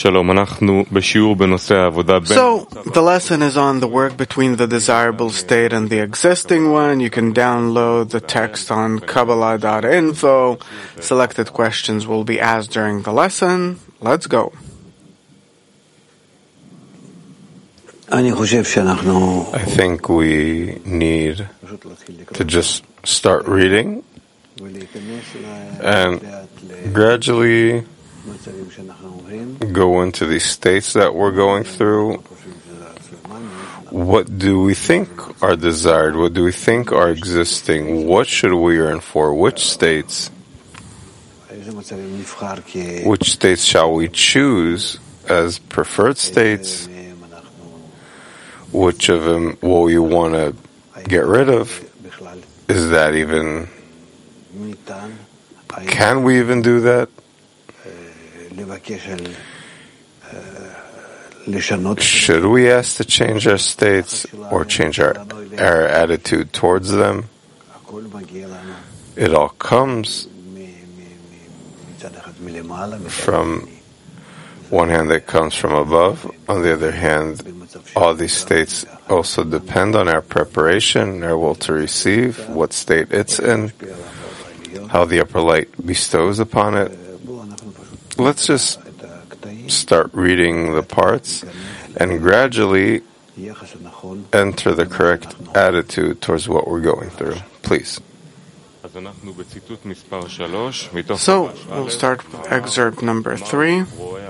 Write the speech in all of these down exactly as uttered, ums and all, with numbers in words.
So, the lesson is on the work between the desirable state and the existing one. You can download the text on Kabbalah dot info. Selected questions will be asked during the lesson. Let's go. I think we need to just start reading and gradually go into these states that we're going through. What do we think are desired? What do we think are existing? What should we yearn for? Which states? Which states shall we choose as preferred states? Which of them will you want to get rid of? Is that even... Can we even do that? Should we ask to change our states or change our, our attitude towards them? It all comes from one hand, that comes from above. On the other hand, all these states also depend on our preparation, our will to receive, what state it's in, how the upper light bestows upon it. Let's just start reading the parts and gradually enter the correct attitude towards what we're going through. Please. So, we'll start with excerpt number three.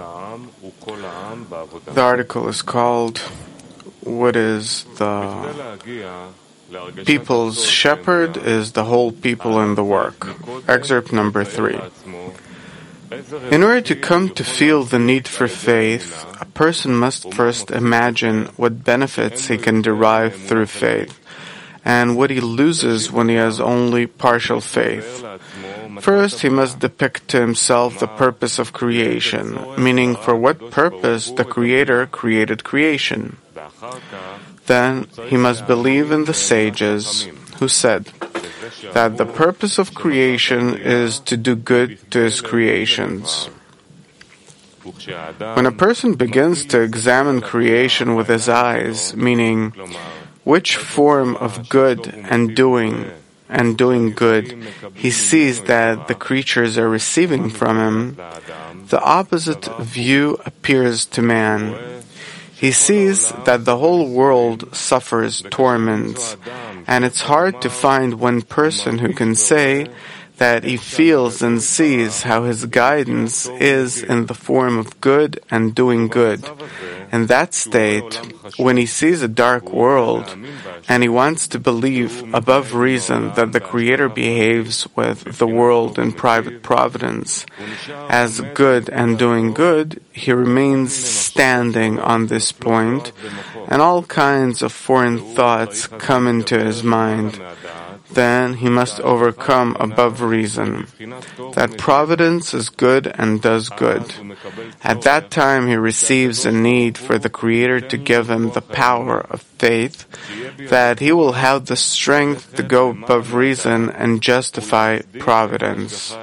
The article is called, "What is the people's shepherd is the whole people in the work." Excerpt number three. In order to come to feel the need for faith, a person must first imagine what benefits he can derive through faith, and what he loses when he has only partial faith. First, he must depict to himself the purpose of creation, meaning for what purpose the Creator created creation. Then, he must believe in the sages who said that the purpose of creation is to do good to his creations. When a person begins to examine creation with his eyes, meaning which form of good and doing and doing good he sees that the creatures are receiving from him, the opposite view appears to man. He sees that the whole world suffers torments, and it's hard to find one person who can say that he feels and sees how his guidance is in the form of good and doing good. In that state, when he sees a dark world and he wants to believe above reason that the Creator behaves with the world in private providence as good and doing good, he remains standing on this point, and all kinds of foreign thoughts come into his mind. Then he must overcome above reason that providence is good and does good. At that time he receives a need for the Creator to give him the power of faith, that he will have the strength to go above reason and justify providence.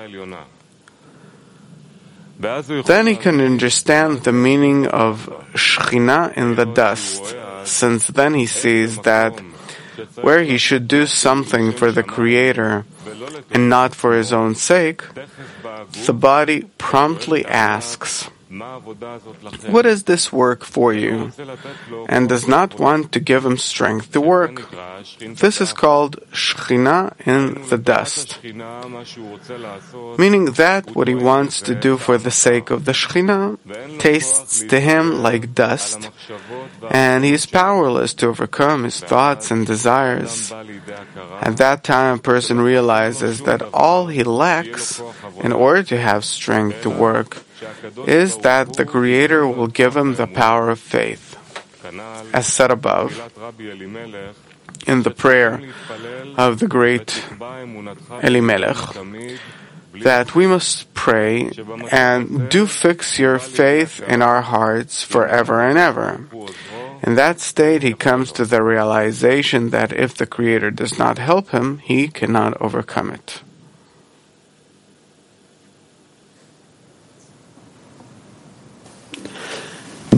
Then he can understand the meaning of Shekhinah in the dust, since then he sees that where he should do something for the Creator and not for his own sake, the body promptly asks, "What is this work for you?" and does not want to give him strength to work. This is called Shekhinah in the dust, meaning that what he wants to do for the sake of the Shekhinah tastes to him like dust, and he is powerless to overcome his thoughts and desires. At that time, a person realizes that all he lacks in order to have strength to work is that the Creator will give him the power of faith. As said above, in the prayer of the great Elimelech, that we must pray and do fix your faith in our hearts forever and ever. In that state, he comes to the realization that if the Creator does not help him, he cannot overcome it.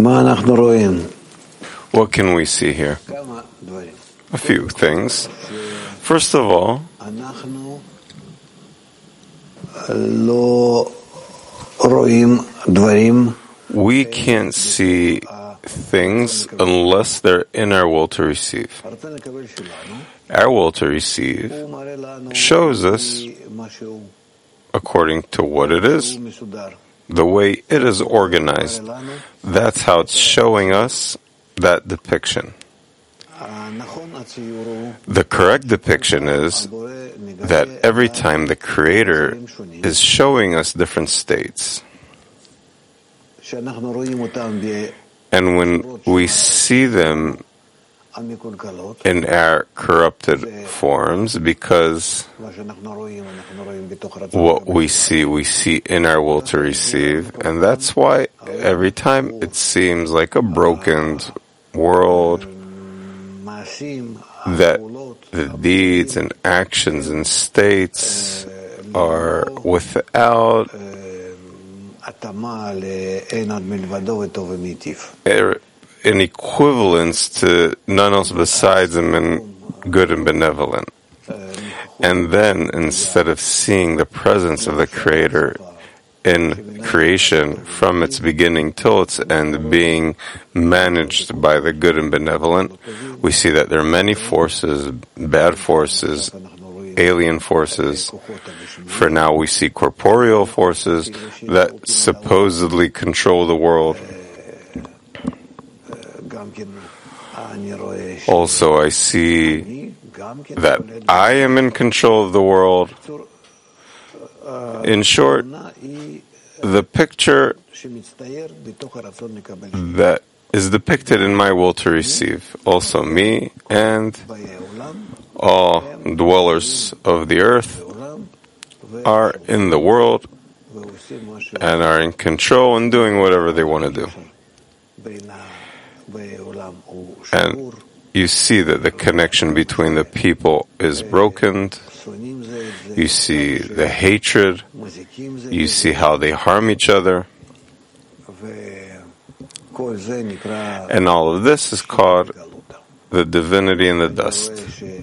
What can we see here? A few things. First of all, we can't see things unless they're in our will to receive. Our will to receive shows us according to what it is, the way it is organized. That's how it's showing us that depiction. The correct depiction is that every time the Creator is showing us different states, and when we see them in our corrupted forms, because what we see, we see in our will to receive, and that's why every time it seems like a broken world, that the deeds and actions and states are without an equivalence to none else besides him and good and benevolent. And then, instead of seeing the presence of the Creator in creation from its beginning till its end being managed by the good and benevolent, we see that there are many forces, bad forces, alien forces. For now, we see corporeal forces that supposedly control the world. Also, I see that I am in control of the world. In short, the picture that is depicted in my will to receive, also me and all dwellers of the earth are in the world and are in control and doing whatever they want to do. And you see that the connection between the people is broken. You see the hatred. You see how they harm each other. And all of this is called the divinity in the dust,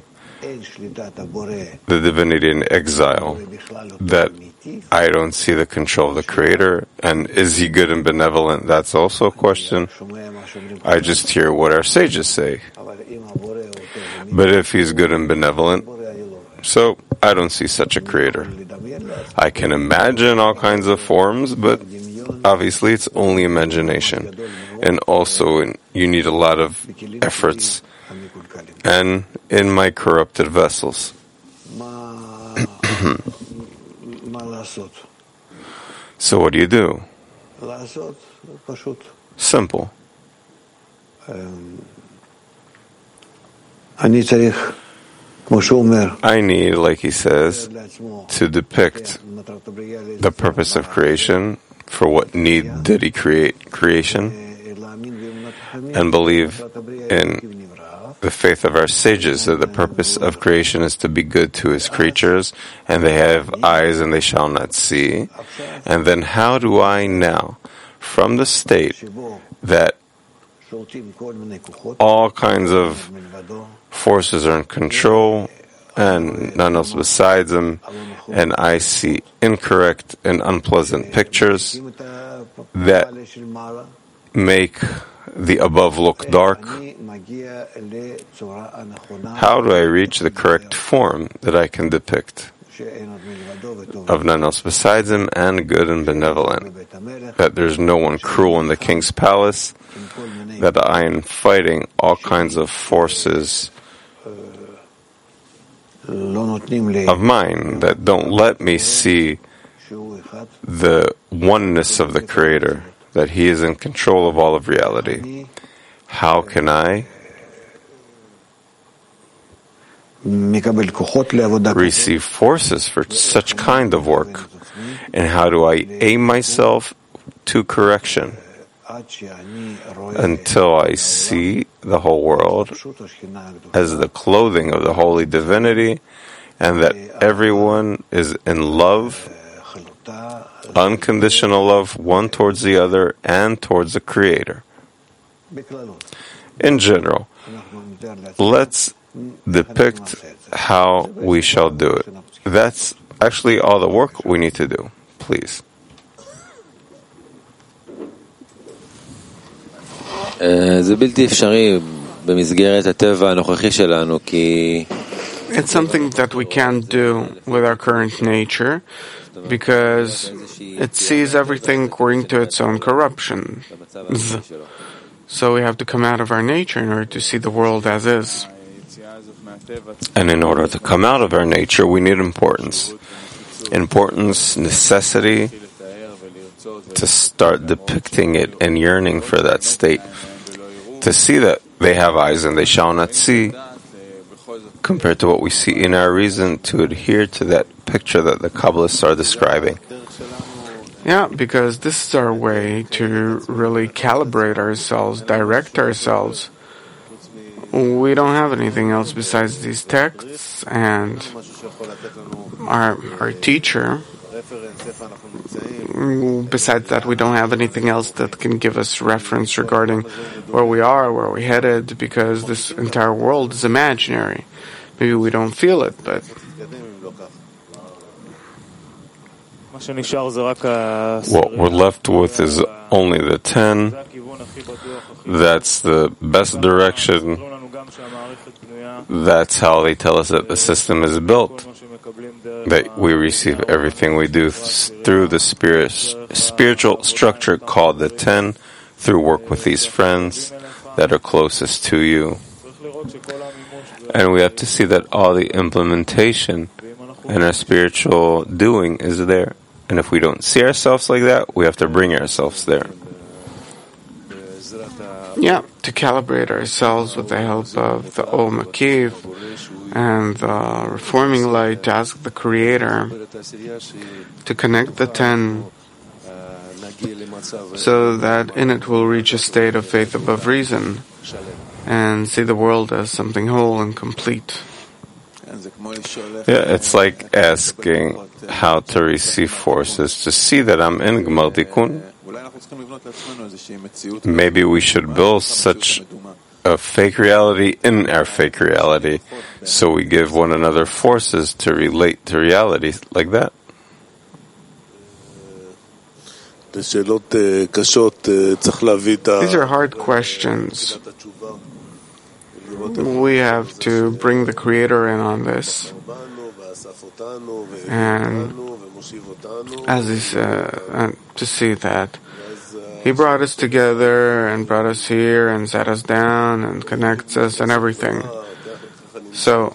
the divinity in exile, that I don't see the control of the Creator. And is He good and benevolent? That's also a question. I just hear what our sages say. But if He's good and benevolent, so I don't see such a Creator. I can imagine all kinds of forms, but obviously it's only imagination. And also in, you need a lot of efforts. And in my corrupted vessels. So what do you do? Simple. I need, like he says, to depict the purpose of creation. For what need did he create creation? And believe in the faith of our sages that the purpose of creation is to be good to his creatures, and they have eyes and they shall not see. And then how do I now, from the state that all kinds of forces are in control and none else besides them, and I see incorrect and unpleasant pictures that make the above look dark, how do I reach the correct form that I can depict of none else besides him and good and benevolent, that there's no one cruel in the king's palace, that I am fighting all kinds of forces of mine that don't let me see the oneness of the Creator, that He is in control of all of reality. How can I receive forces for such kind of work? And how do I aim myself to correction until I see the whole world as the clothing of the holy divinity, and that everyone is in love, unconditional love, one towards the other and towards the Creator. In general, let's depict how we shall do it. That's actually all the work we need to do. Please. זה בלתי אפשרי במסגרת הטבע הנוכחי שלנו, כי It's something that we can't do with our current nature because it sees everything according to its own corruption. So we have to come out of our nature in order to see the world as is. And in order to come out of our nature, we need importance. Importance, necessity, to start depicting it and yearning for that state. To see that they have eyes and they shall not see, compared to what we see in our reason, to adhere to that picture that the Kabbalists are describing. Yeah, because this is our way to really calibrate ourselves, direct ourselves. We don't have anything else besides these texts, and our our teacher. Besides that, we don't have anything else that can give us reference regarding where we are, where we're headed, because this entire world is imaginary. Maybe we don't feel it, but what we're left with is only the ten. That's the best direction. That's how they tell us that the system is built. That we receive everything we do through the spirit, spiritual structure called the ten, through work with these friends that are closest to you. And we have to see that all the implementation and our spiritual doing is there. And if we don't see ourselves like that, we have to bring ourselves there. Yeah, to calibrate ourselves with the help of the Ol Makiv and the reforming light, to ask the Creator to connect the ten so that in it we'll reach a state of faith above reason and see the world as something whole and complete. Yeah, it's like asking how to receive forces to see that I'm in Gmar Tikkun. Maybe we should build such a fake reality in our fake reality, so we give one another forces to relate to reality like that. These are hard questions. We have to bring the Creator in on this. And as he said, and to see that He brought us together and brought us here and sat us down and connects us and everything. So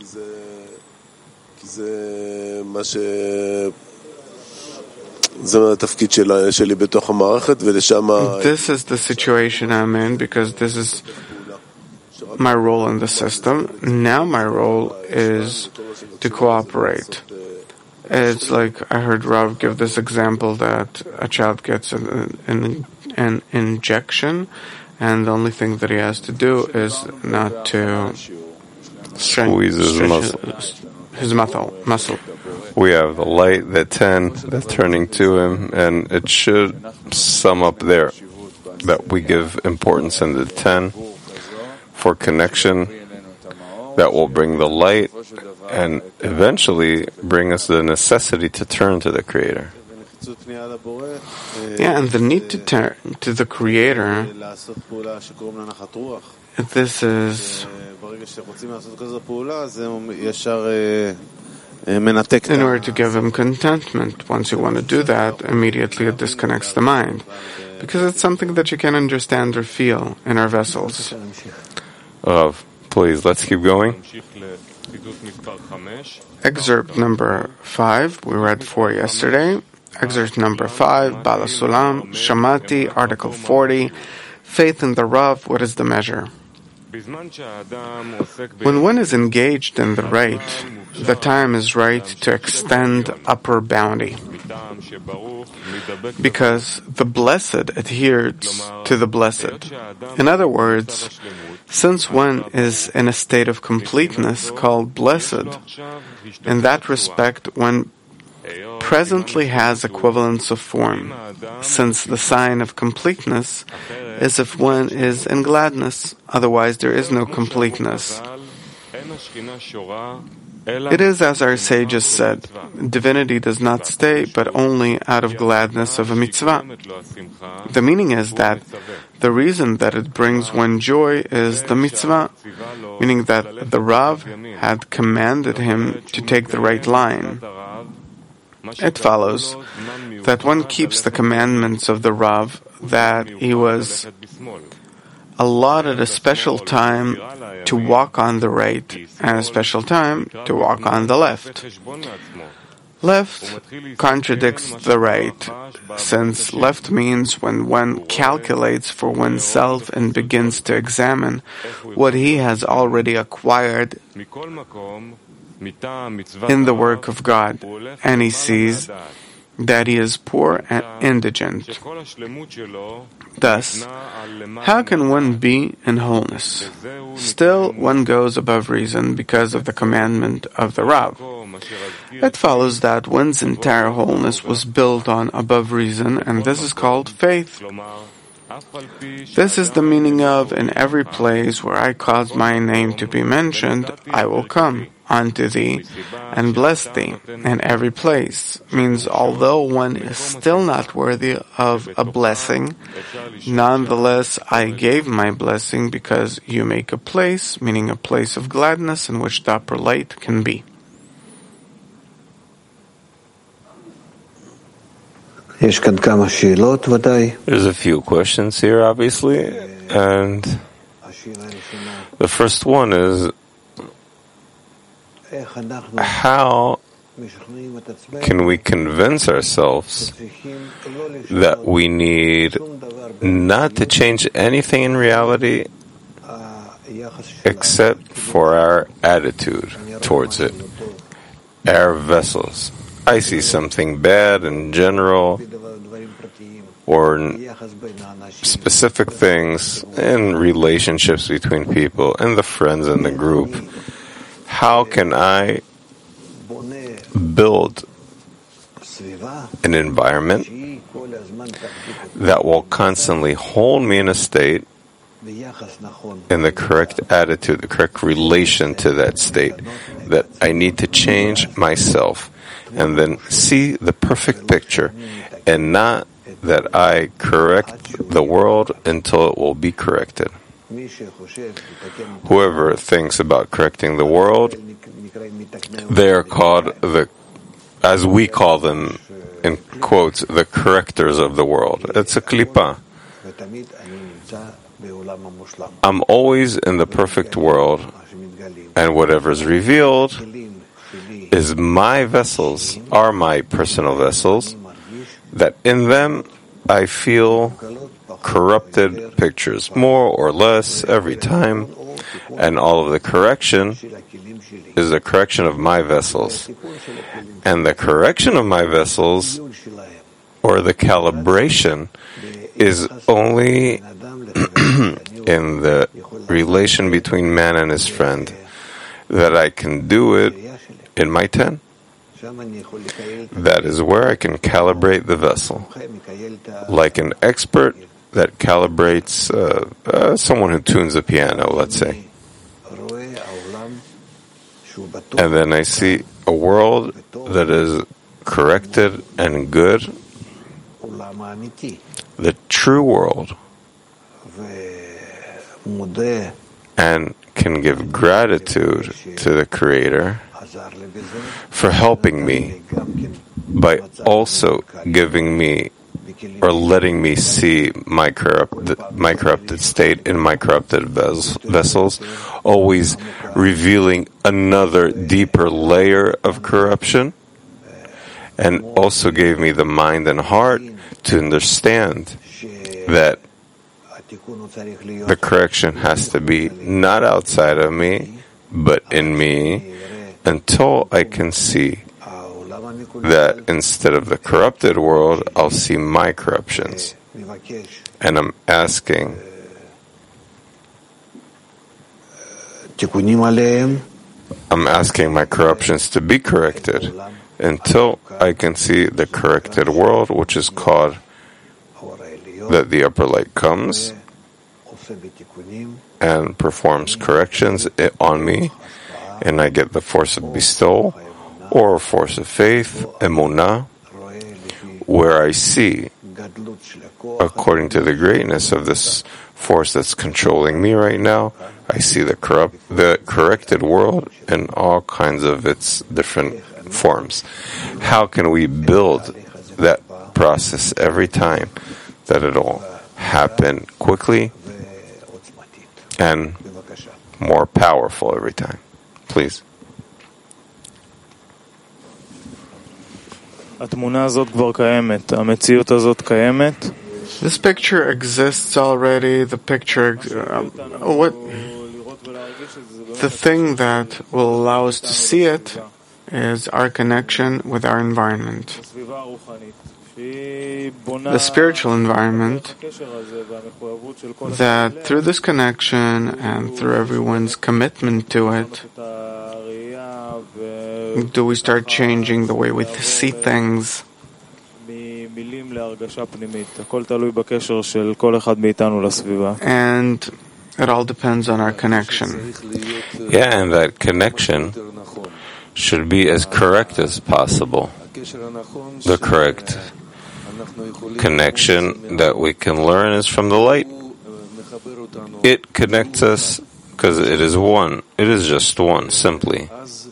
this is the situation I'm in, because this is my role in the system. Now my role is to cooperate. It's like I heard Rav give this example that a child gets an, an, an injection, and the only thing that he has to do is not to squeeze his muscle. His muscle. muscle. We have the light, the ten, that's turning to him, and it should sum up there that we give importance in the ten for connection that will bring the light and eventually bring us the necessity to turn to the Creator. Yeah, and the need to turn to the Creator, this is in order to give him contentment. Once you want to do that, immediately it disconnects the mind, because it's something that you can understand or feel in our vessels. Rav, please, let's keep going. Excerpt number five, we read four yesterday. Excerpt number five, Bala Sulam, Shamati, Article forty, Faith in the Rav, what is the measure? When one is engaged in the right, the time is right to extend upper bounty, because the blessed adheres to the blessed. In other words, since one is in a state of completeness called blessed, in that respect one presently has equivalence of form, since the sign of completeness is if one is in gladness, otherwise there is no completeness. It is as our sages said, divinity does not stay but only out of gladness of a mitzvah. The meaning is that the reason that it brings one joy is the mitzvah, meaning that the Rav had commanded him to take the right line. It follows that one keeps the commandments of the Rav, that he was allotted a special time to walk on the right and a special time to walk on the left. Left contradicts the right, since left means when one calculates for oneself and begins to examine what he has already acquired in the work of God, and he sees that he is poor and indigent. Thus, how can one be in wholeness? Still, one goes above reason because of the commandment of the Rav. It follows that one's entire wholeness was built on above reason, and this is called faith. This is the meaning of, in every place where I cause my name to be mentioned, I will come unto thee and bless thee. In every place means although one is still not worthy of a blessing, nonetheless I gave my blessing because you make a place, meaning a place of gladness in which the upper light can be. There's a few questions here, obviously, and the first one is, how can we convince ourselves that we need not to change anything in reality except for our attitude towards it, our vessels? I see something bad in general or in specific things in relationships between people and the friends in the group. How can I build an environment that will constantly hold me in a state in the correct attitude, the correct relation to that state, that I need to change myself and then see the perfect picture, and not that I correct the world until it will be corrected. Whoever thinks about correcting the world, they are called the, as we call them, in quotes, the correctors of the world. It's a klipa. I'm always in the perfect world, and whatever is revealed is my vessels, are my personal vessels, that in them I feel corrupted pictures, more or less every time, and all of the correction is the correction of my vessels. And the correction of my vessels, or the calibration, is only in the relation between man and his friend, that I can do it in my ten. That is where I can calibrate the vessel, like an expert that calibrates uh, uh, someone who tunes a piano, let's say. And then I see a world that is corrected and good, the true world, and can give gratitude to the Creator for helping me by also giving me or letting me see my corrupted, my corrupted state in my corrupted ves- vessels, always revealing another deeper layer of corruption, and also gave me the mind and heart to understand that the correction has to be not outside of me, but in me, until I can see that instead of the corrupted world, I'll see my corruptions. And I'm asking, I'm asking my corruptions to be corrected, until I can see the corrected world, which is called that the upper light comes and performs corrections on me, and I get the force of bestowal or force of faith, emunah, where I see, according to the greatness of this force that's controlling me right now, I see the corrupt, the corrected world in all kinds of its different forms. How can we build that process every time that it'll happen quickly and more powerful every time? Please. This picture exists already. The picture, uh, what, the thing that will allow us to see it is our connection with our environment. The spiritual environment, that through this connection and through everyone's commitment to it, do we start changing the way we see things. And it all depends on our connection. Yeah, and that connection should be as correct as possible. The correct connection that we can learn is from the light. It connects us because it is one. It is just one, simply.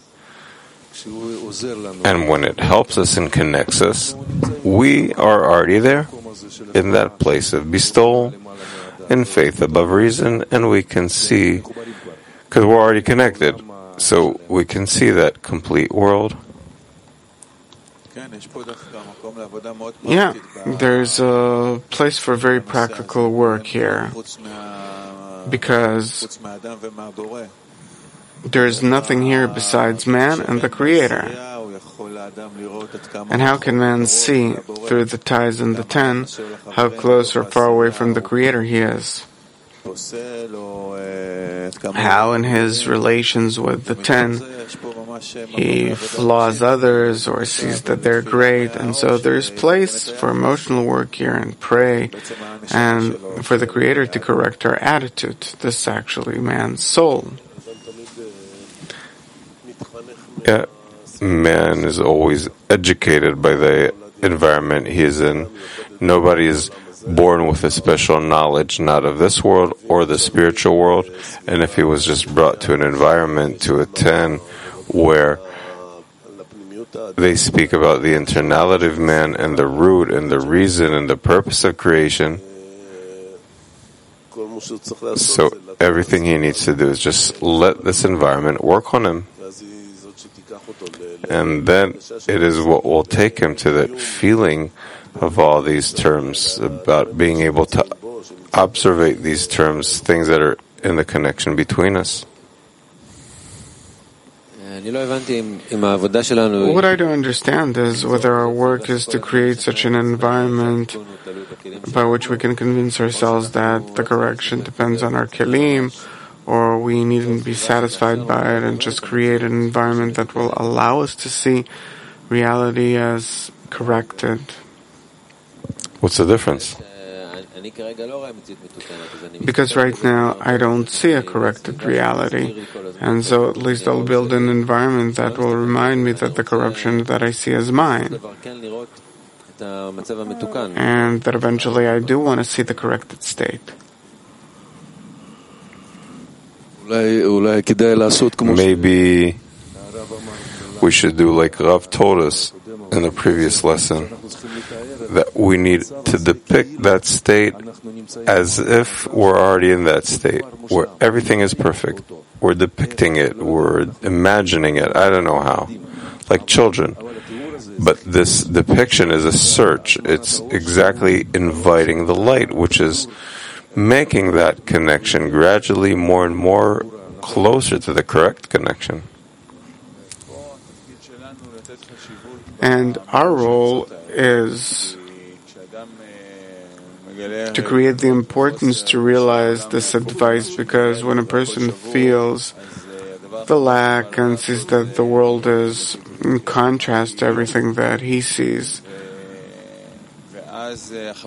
And when it helps us and connects us, we are already there in that place of bestowal and faith above reason, and we can see, because we're already connected, so we can see that complete world. Yeah, there's a place for very practical work here, because there is nothing here besides man and the Creator. And how can man see through the ties and the ten how close or far away from the Creator he is? How in his relations with the ten he flaws others or sees that they're great, and so there's place for emotional work here and pray and for the Creator to correct our attitude. This is actually man's soul. Yeah, man is always educated by the environment he is in. Nobody is born with a special knowledge, not of this world or the spiritual world. And if he was just brought to an environment to attend where they speak about the internality of man and the root and the reason and the purpose of creation, so everything he needs to do is just let this environment work on him. And then it is what will take him to that feeling of all these terms, about being able to observe these terms, things that are in the connection between us. What I don't understand is whether our work is to create such an environment by which we can convince ourselves that the correction depends on our kelim, or we needn't be satisfied by it and just create an environment that will allow us to see reality as corrected. What's the difference? Because right now I don't see a corrected reality, and so at least I'll build an environment that will remind me that the corruption that I see is mine, and that eventually I do want to see the corrected state. Maybe we should do like Rav told us in the previous lesson, that we need to depict that state as if we're already in that state, where everything is perfect. We're depicting it, we're imagining it, I don't know how, like children. But this depiction is a search. It's exactly inviting the light, which is making that connection gradually more and more closer to the correct connection. And our role is to create the importance to realize this advice, because when a person feels the lack and sees that the world is in contrast to everything that he sees. So it's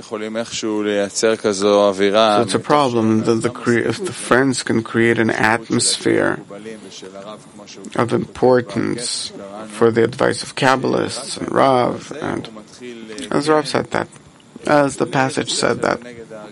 a problem that the cre- if the friends can create an atmosphere of importance for the advice of Kabbalists and Rav, and as Rav said that, as the passage said that,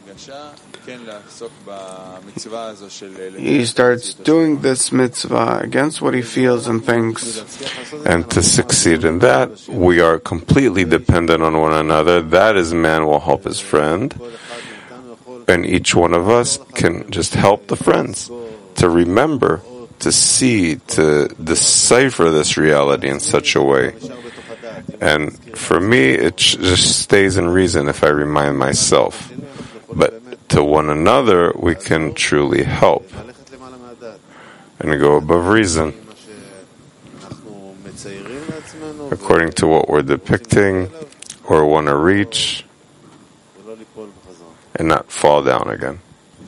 he starts doing this mitzvah against what he feels and thinks. And to succeed in that, we are completely dependent on one another. That is, man will help his friend. And each one of us can just help the friends to remember, to see, to decipher this reality in such a way. And for me, it just stays in reason if I remind myself. But to one another, we can truly help and go above reason according to what we're depicting or want to reach and not fall down again.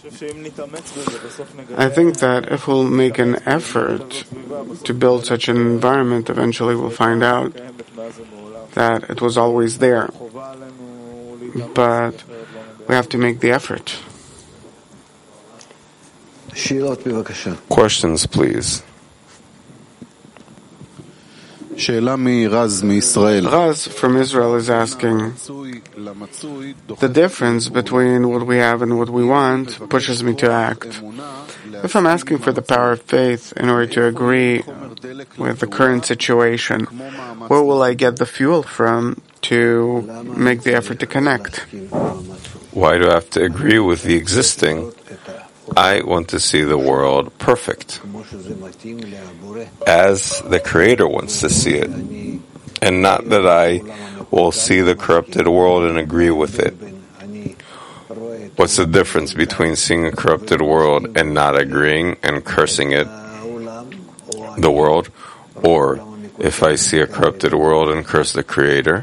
I think that if we'll make an effort to build such an environment, eventually we'll find out that it was always there. But we have to make the effort. Questions, please. Raz from Israel is asking, the difference between what we have and what we want pushes me to act. If I'm asking for the power of faith in order to agree with the current situation, where will I get the fuel from to make the effort to connect? Why do I have to agree with the existing? I want to see the world perfect, as the Creator wants to see it, and not that I will see the corrupted world and agree with it. What's the difference between seeing a corrupted world and not agreeing and cursing it, the world, or if I see a corrupted world and curse the Creator?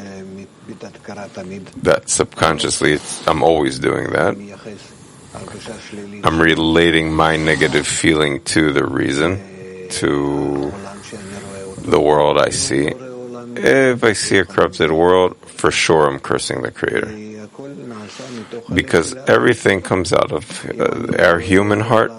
That subconsciously, it's, I'm always doing that. I'm relating my negative feeling to the reason, to the world I see. If I see a corrupted world, for sure I'm cursing the Creator. Because everything comes out of uh, our human heart.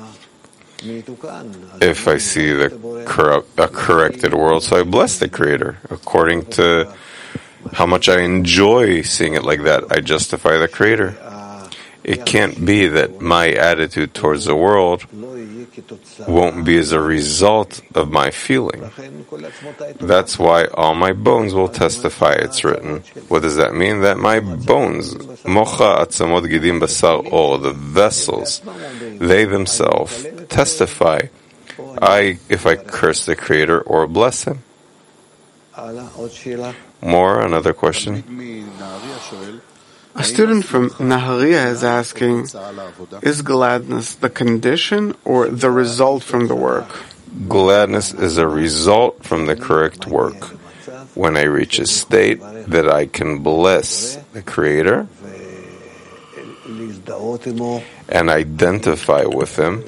If I see the corrupt, a corrected world, so I bless the Creator according to how much I enjoy seeing it like that. I justify the Creator. It can't be that my attitude towards the world won't be as a result of my feeling. That's why all my bones will testify, it's written. What does that mean? That my bones, mocha atzamot gidim basar or, the vessels, they themselves testify I if I curse the Creator or bless Him. More, another question? A student from Nahariya is asking, is gladness the condition or the result from the work? Gladness is a result from the correct work. When I reach a state that I can bless the Creator and identify with Him,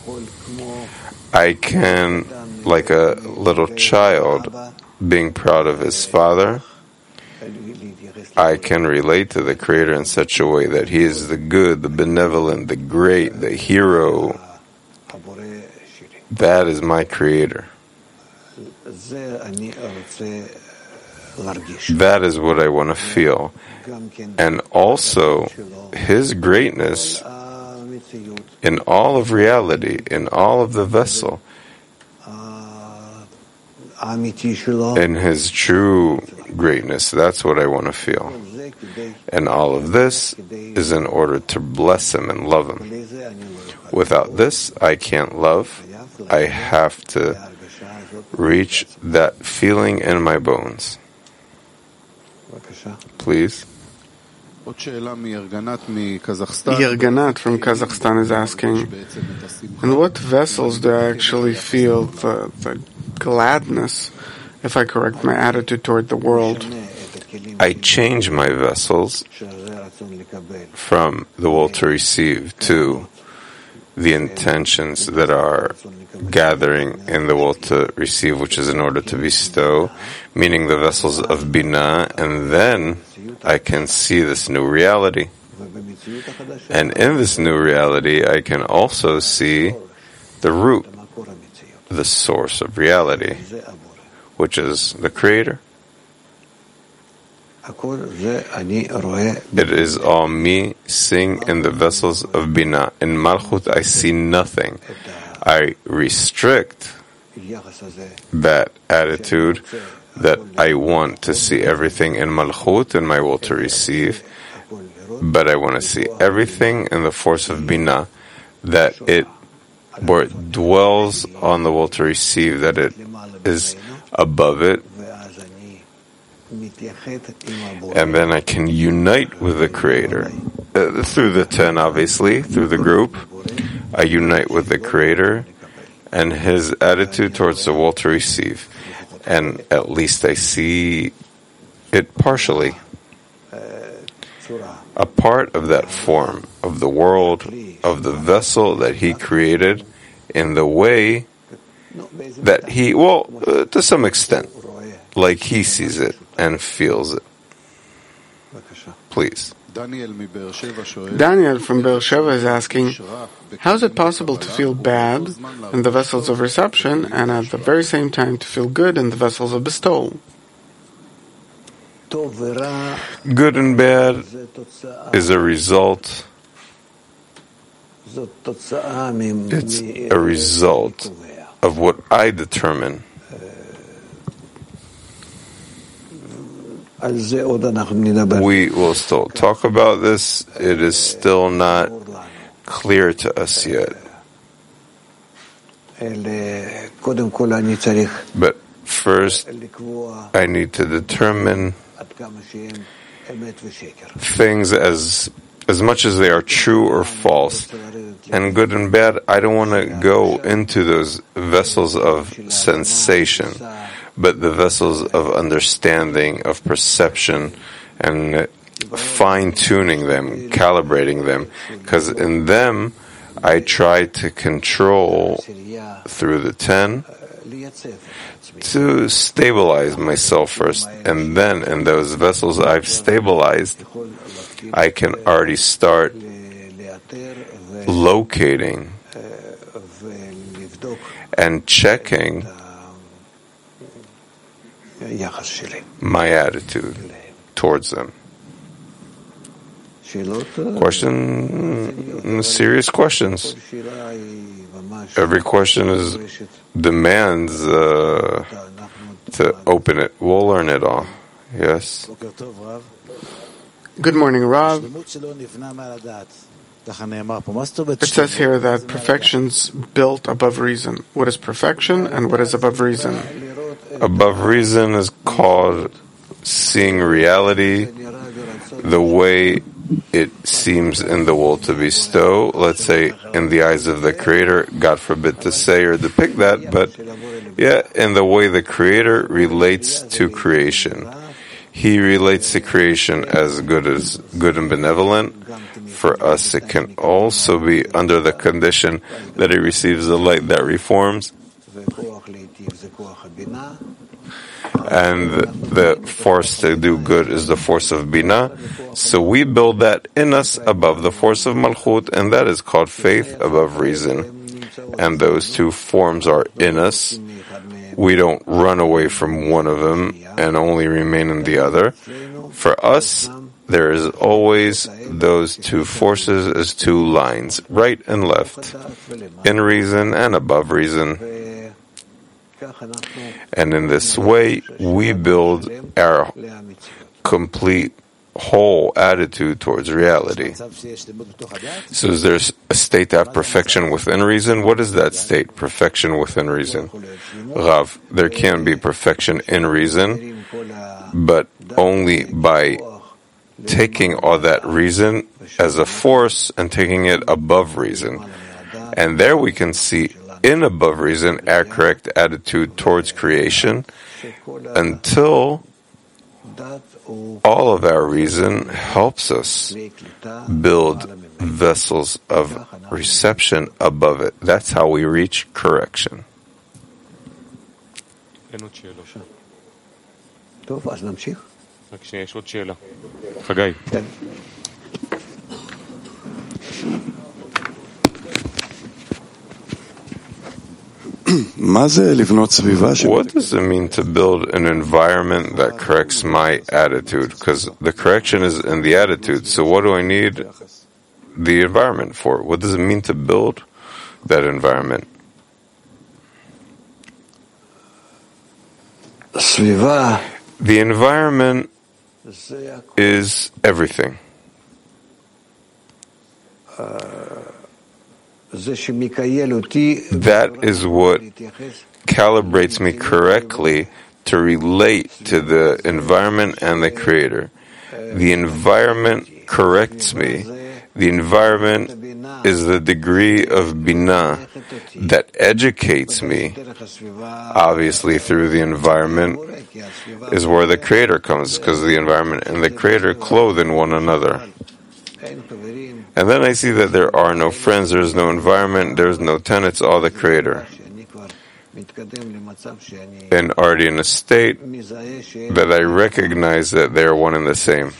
I can, like a little child being proud of his father, I can relate to the Creator in such a way that He is the good, the benevolent, the great, the hero. That is my Creator. That is what I want to feel. And also, His greatness in all of reality, in all of the vessel, in His true greatness. That's what I want to feel. And all of this is in order to bless Him and love Him. Without this, I can't love. I have to reach that feeling in my bones. Please. Yerganat from Kazakhstan is asking, in what vessels do I actually feel the, the gladness if I correct my attitude toward the world? I change my vessels from the will to receive to the intentions that are gathering in the will to receive, which is in order to bestow, meaning the vessels of Bina, and then I can see this new reality. And in this new reality, I can also see the root, the source of reality, which is the Creator. It is all me seeing in the vessels of Bina. In Malchut, I see nothing. I restrict that attitude that I want to see everything in Malchut and my will to receive, but I want to see everything in the force of Bina, that it, where it dwells on the will to receive, that it is above it, and then I can unite with the Creator. Uh, through the ten, obviously, through the group, I unite with the Creator and His attitude towards the will to receive. And at least I see it partially. A part of that form, of the world, of the vessel that He created in the way that He, well, uh, to some extent, like He sees it and feels it. Please. Daniel from Beersheba is asking, how is it possible to feel bad in the vessels of reception and at the very same time to feel good in the vessels of bestowal? Good and bad is a result. It's a result of what I determine. We will still talk about this. It is still not clear to us yet. But first, I need to determine things as as much as they are true or false. And good and bad, I don't want to go into those vessels of sensation, but the vessels of understanding, of perception, and fine-tuning them, calibrating them. Because in them, I try to control, through the ten, to stabilize myself first. And then in those vessels I've stabilized, I can already start locating and checking my attitude towards them. Question, serious questions. Every question is demands uh, to open it. We'll learn it all. Yes. Good morning, Rav. It says here that perfection's built above reason. What is perfection and what is above reason? Above reason is called seeing reality the way it seems in the will to bestow. Let's say in the eyes of the Creator, God forbid to say or depict that, but yeah, in the way the Creator relates to creation. He relates to creation as good as good and benevolent. For us, it can also be under the condition that He receives the light that reforms. And the force to do good is the force of Bina. So we build that in us above the force of Malchut, and that is called faith above reason. And those two forms are in us. We don't run away from one of them and only remain in the other. For us, there is always those two forces as two lines, right and left, in reason and above reason. And in this way, we build our complete whole attitude towards reality. So is there a state of perfection within reason? What is that state, perfection within reason? Rav, there can be perfection in reason, but only by taking all that reason as a force and taking it above reason. And there we can see in above reason our correct attitude towards creation until all of our reason helps us build vessels of reception above it. That's how we reach correction. טוב, אז נמשיך. רק שנייה, יש עוד שאלה. חגי. כן. What does it mean to build an environment that corrects my attitude? Because the correction is in the attitude. So what do I need the environment for? What does it mean to build that environment? The environment is everything. That is what calibrates me correctly to relate to the environment and the Creator. The environment corrects me. The environment is the degree of Binah that educates me. Obviously, through the environment is where the Creator comes, because the environment and the Creator clothe in one another. And then I see that there are no friends, there is no environment, there is no tenets, all the Creator. And already in a state that I recognize that they are one and the same.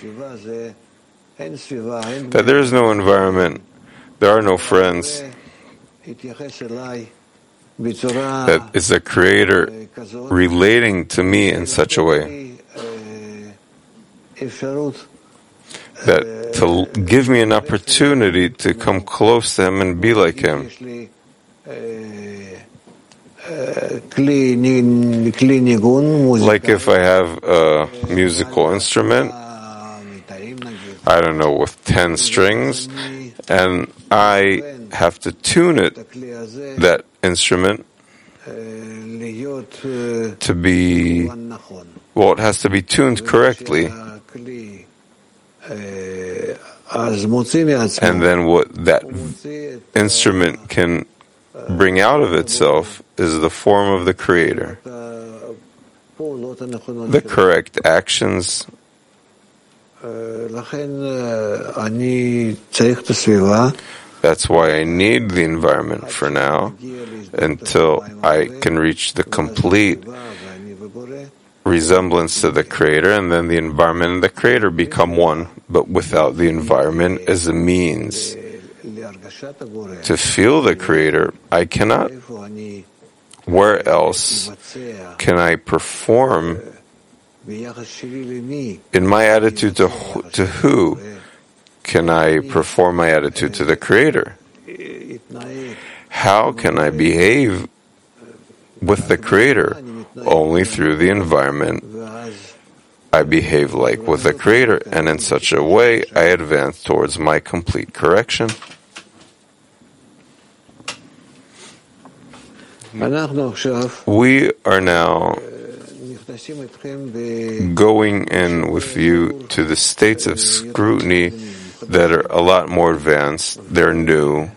That there is no environment, there are no friends. That is the Creator relating to me in such a way that to give me an opportunity to come close to Him and be like Him. Like if I have a musical instrument, I don't know, with ten strings, and I have to tune it, that instrument, to be, well, it has to be tuned correctly. And then what that instrument can bring out of itself is the form of the Creator. The correct actions. That's why I need the environment for now, until I can reach the complete resemblance to the Creator, and then the environment and the Creator become one, but without the environment as a means to feel the Creator, I cannot. Where else can I perform in my attitude to, to who can I perform my attitude to the Creator? How can I behave with the Creator? Only through the environment I behave like with the Creator, and in such a way I advance towards my complete correction. We are now going in with you to the states of scrutiny that are a lot more advanced, they're new,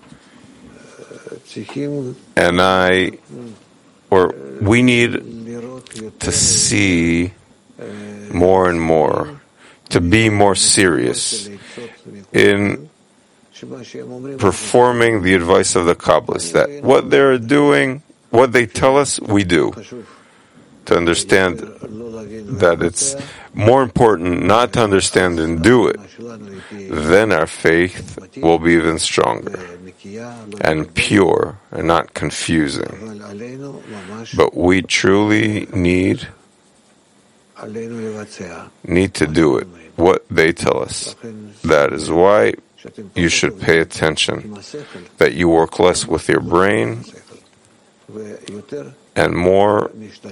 and I, or we need to see more and more, to be more serious in performing the advice of the Kabbalists, that what they're doing, what they tell us, we do. To understand that it's more important not to understand and do it, then our faith will be even stronger and pure and not confusing. But we truly need need to do it, what they tell us. That is why you should pay attention, that you work less with your brain and more,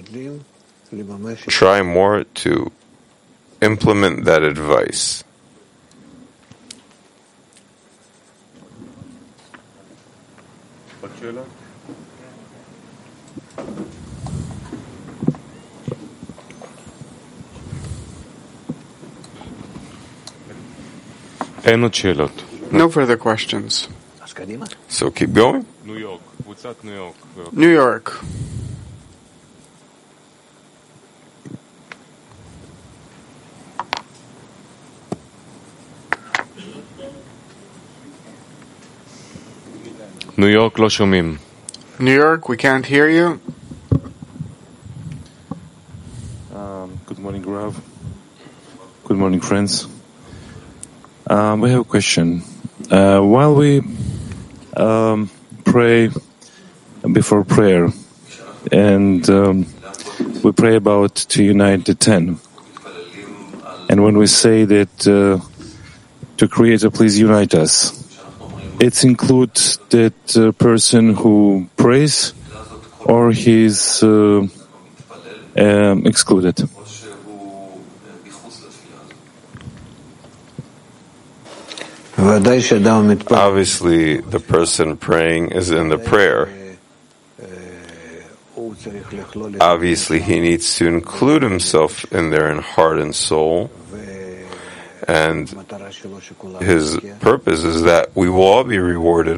try more to implement that advice. No further questions. So keep going. New York, קבוצת ניו יורק. New York. ניו יורק לא שומעים. New York, we can't hear you. Um, good morning, Rav. Good morning, friends. Um, we have a question. Uh, while we um, pray before prayer, and um, we pray about to unite the ten, and when we say that uh, to Creator, please unite us, it includes that uh, person who prays, or he's uh, um, excluded. Obviously, the person praying is in the prayer. Obviously, he needs to include himself in there in heart and soul. And his purpose is that we will all be rewarded.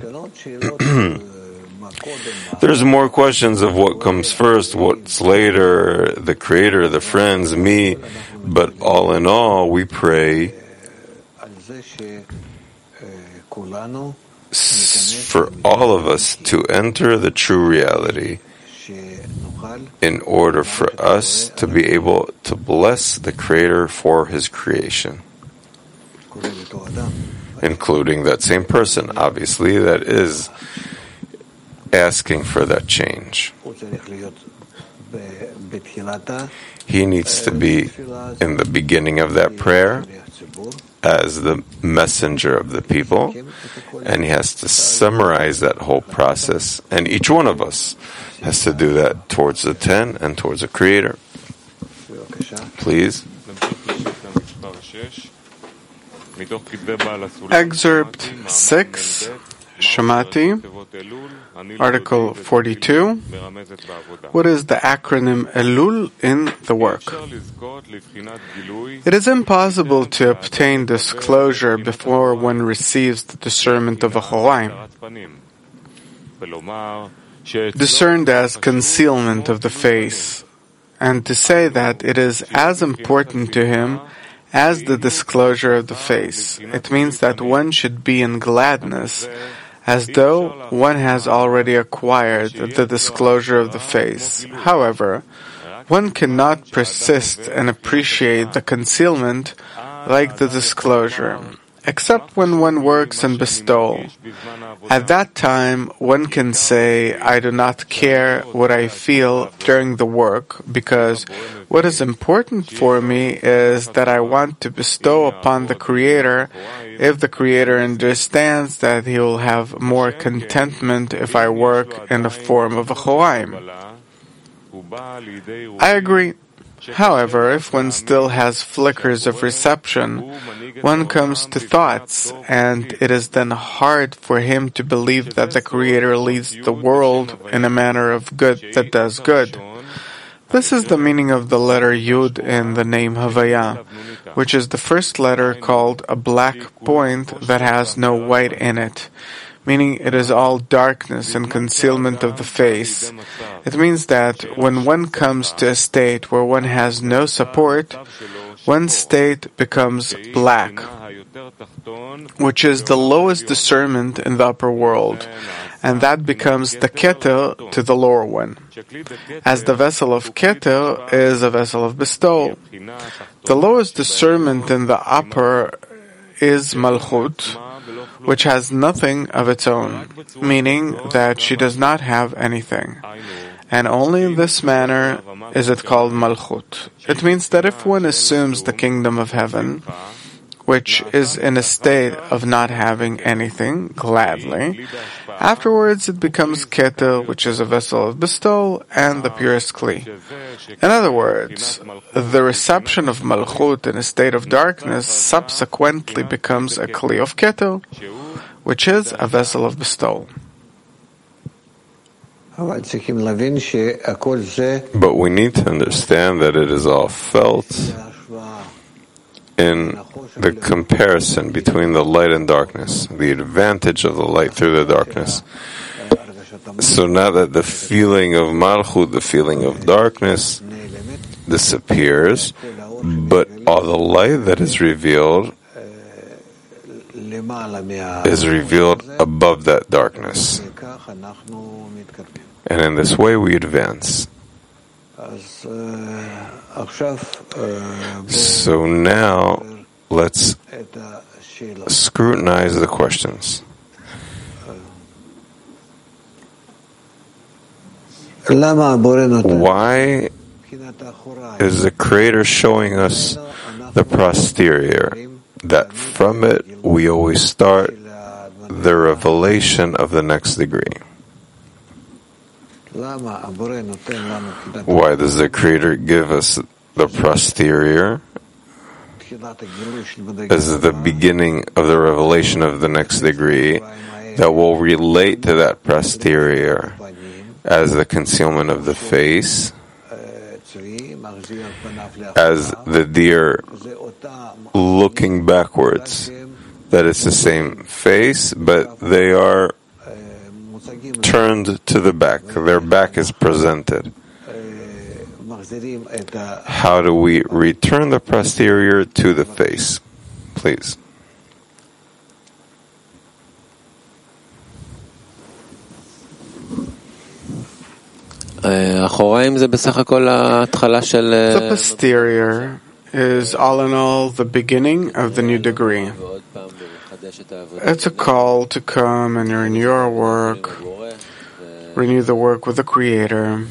There's more questions of what comes first, what's later, the Creator, the friends, me. But all in all, we pray for all of us to enter the true reality in order for us to be able to bless the Creator for His creation, including that same person, obviously, that is asking for that change. He needs to be in the beginning of that prayer as the messenger of the people, and he has to summarize that whole process, and each one of us has to do that towards the ten and towards the Creator. Please. Excerpt six, Shamati, Article forty-two. What is the acronym Elul in the work? It is impossible to obtain disclosure before one receives the discernment of a Chorai, discerned as concealment of the face, and to say that it is as important to him as the disclosure of the face. It means that one should be in gladness, as though one has already acquired the disclosure of the face. However, one cannot persist and appreciate the concealment like the disclosure, except when one works in bestowal. At that time, one can say, I do not care what I feel during the work, because what is important for me is that I want to bestow upon the Creator. If the Creator understands that He will have more contentment if I work in the form of a Choraim. I agree. However, if one still has flickers of reception, one comes to thoughts, and it is then hard for him to believe that the Creator leads the world in a manner of good that does good. This is the meaning of the letter Yud in the name Havaya, which is the first letter called a black point that has no white in it, meaning it is all darkness and concealment of the face. It means that when one comes to a state where one has no support, one's state becomes black, which is the lowest discernment in the upper world, and that becomes the keter to the lower one, as the vessel of keter is a vessel of bestowal. The lowest discernment in the upper is malchut, which has nothing of its own, meaning that she does not have anything. And only in this manner is it called malchut. It means that if one assumes the kingdom of heaven, which is in a state of not having anything, gladly, afterwards it becomes keter, which is a vessel of bestowal, and the purest kli. In other words, the reception of malchut in a state of darkness subsequently becomes a kli of keter, which is a vessel of bestowal. But we need to understand that it is all felt in the comparison between the light and darkness, the advantage of the light through the darkness. So now that the feeling of malchut, the feeling of darkness, disappears, but all the light that is revealed is revealed above that darkness. And in this way we advance. So now let's scrutinize the questions. Why is the Creator showing us the posterior? That from it we always start the revelation of the next degree. Why does the Creator give us the posterior as the beginning of the revelation of the next degree that will relate to that posterior as the concealment of the face, as the deer looking backwards, that it's the same face, but they are turned to the back. Their back is presented. How do we return the posterior to the face? Please. The posterior is all in all the beginning of the new degree. It's a call to come and renew your work, renew the work with the Creator.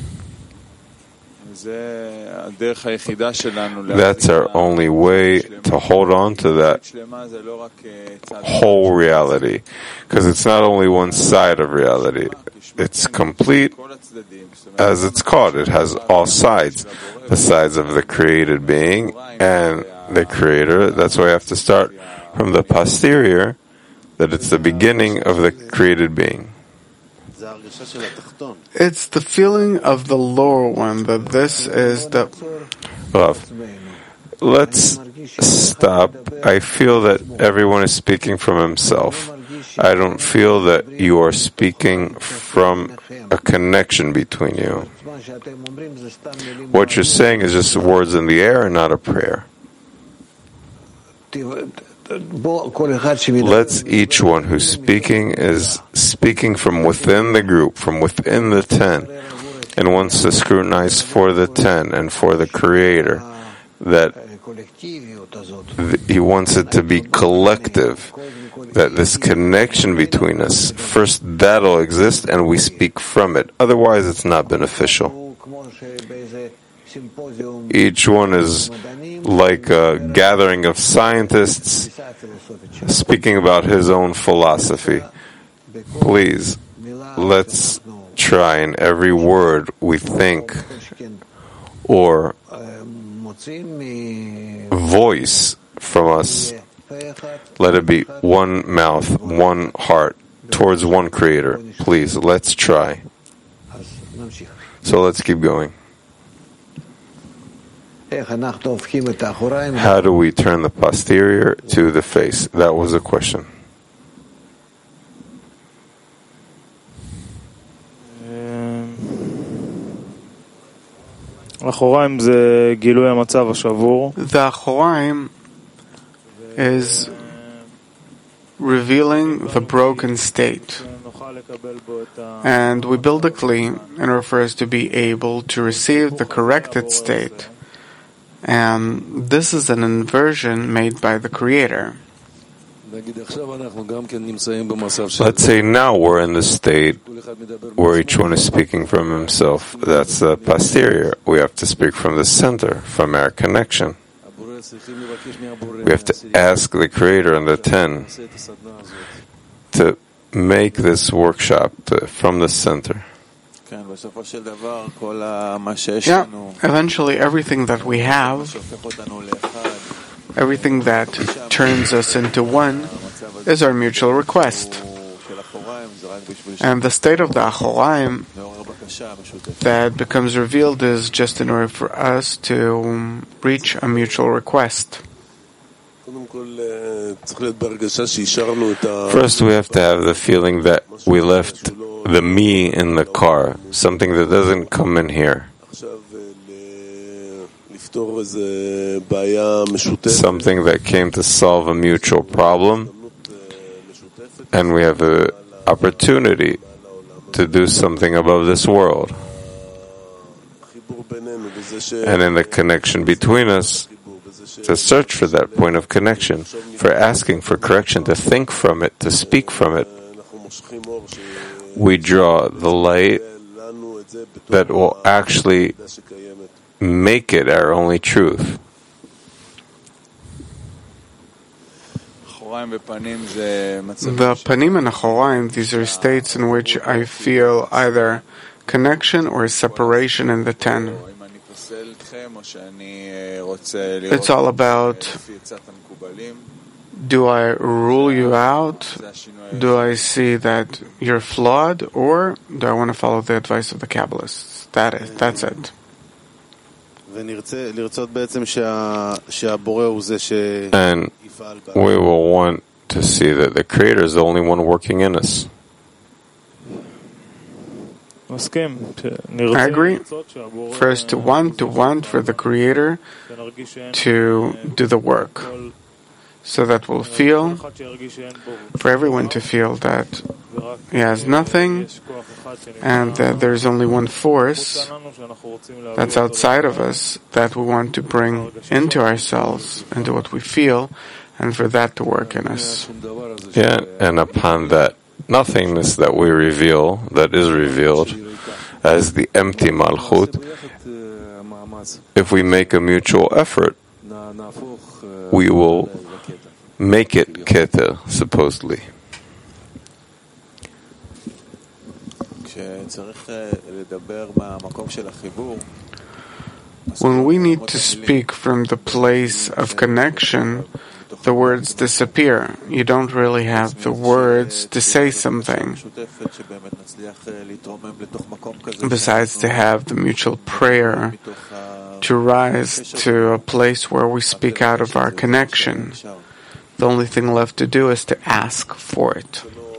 That's our only way to hold on to that whole reality. Because it's not only one side of reality. It's complete as it's called. It has all sides. The sides of the created being and the Creator. That's why I have to start from the posterior, that it's the beginning of the created being. It's the feeling of the lower one that this is the... Love. Let's stop. I feel that everyone is speaking from himself. I don't feel that you are speaking from a connection between you. What you're saying is just words in the air and not a prayer. Let's each one who's speaking is speaking from within the group, from within the ten, and wants to scrutinize for the ten and for the Creator, that he wants it to be collective, that this connection between us, first that'll exist and we speak from it. Otherwise it's not beneficial. Each one is like a gathering of scientists speaking about his own philosophy. Please, let's try in every word we think or voice from us, let it be one mouth, one heart, towards one Creator. Please, let's try. So let's keep going. How do we turn the posterior to the face? That was a question. The Achoraim is revealing the broken state. And we build a kli in order for us to be able to receive the corrected state. And this is an inversion made by the Creator. Let's say now we're in the state where each one is speaking from himself. That's the posterior. We have to speak from the center, from our connection. We have to ask the Creator and the ten to make this workshop to, from the center. Yeah, eventually everything that we have, everything that turns us into one, is our mutual request. And the state of the Achoraim that becomes revealed is just in order for us to reach a mutual request. First, we have to have the feeling that we left the me in the car, something that doesn't come in here. Something that came to solve a mutual problem, and we have an opportunity to do something above this world. And in the connection between us, to search for that point of connection, for asking for correction, to think from it, to speak from it, we draw the light that will actually make it our only truth. The panim and achoraim, these are states in which I feel either connection or separation in the ten. It's all about, do I rule you out? Do I see that you're flawed? Or do I want to follow the advice of the Kabbalists? That is, that's it. And we will want to see that the Creator is the only one working in us. I agree. First, to want, to want for the Creator to do the work, so that we'll feel, for everyone to feel that he has nothing, and that there's only one force that's outside of us that we want to bring into ourselves, into what we feel, and for that to work in us. Yeah, and upon that nothingness that we reveal, that is revealed as the empty Malchut, if we make a mutual effort, we will make it Keter, supposedly. When we need to speak from the place of connection, the words disappear. You don't really have the words to say something, besides to have the mutual prayer to rise to a place where we speak out of our connection. The only thing left to do is to ask for it.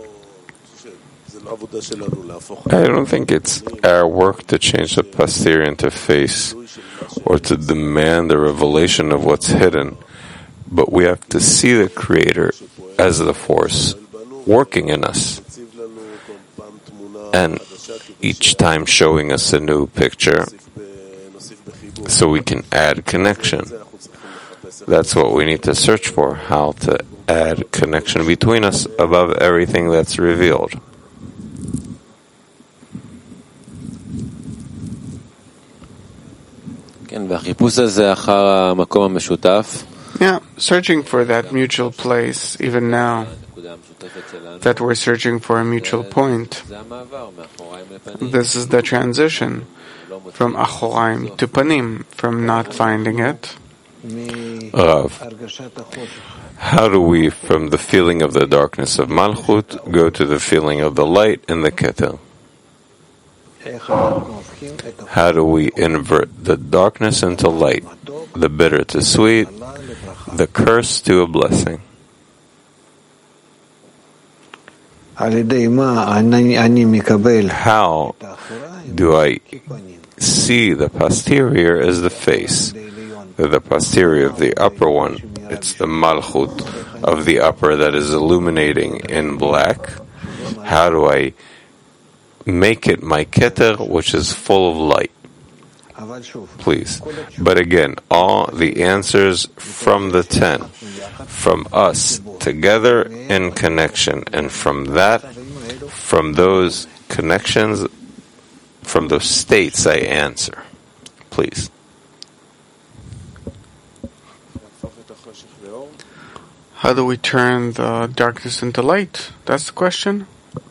I don't think it's our work to change the posterior interface or to demand the revelation of what's hidden, but we have to see the Creator as the force working in us, and each time showing us a new picture so we can add connection. That's what we need to search for, how to add connection between us above everything that's revealed. Yeah, searching for that mutual place, even now, that we're searching for a mutual point. This is the transition from achoraim to panim, from not finding it. Rav, how do we, from the feeling of the darkness of Malchut, go to the feeling of the light in the Keter? How do we invert the darkness into light, the bitter to sweet, the curse to a blessing? How do I see the posterior as the face? The posterior of the upper one, it's the Malchut of the upper that is illuminating in black. How do I make it my Keter, which is full of light? Please. But again, all the answers from the ten, from us, together in connection, and from that, from those connections, from those states I answer. Please. How do we turn the darkness into light? That's the question.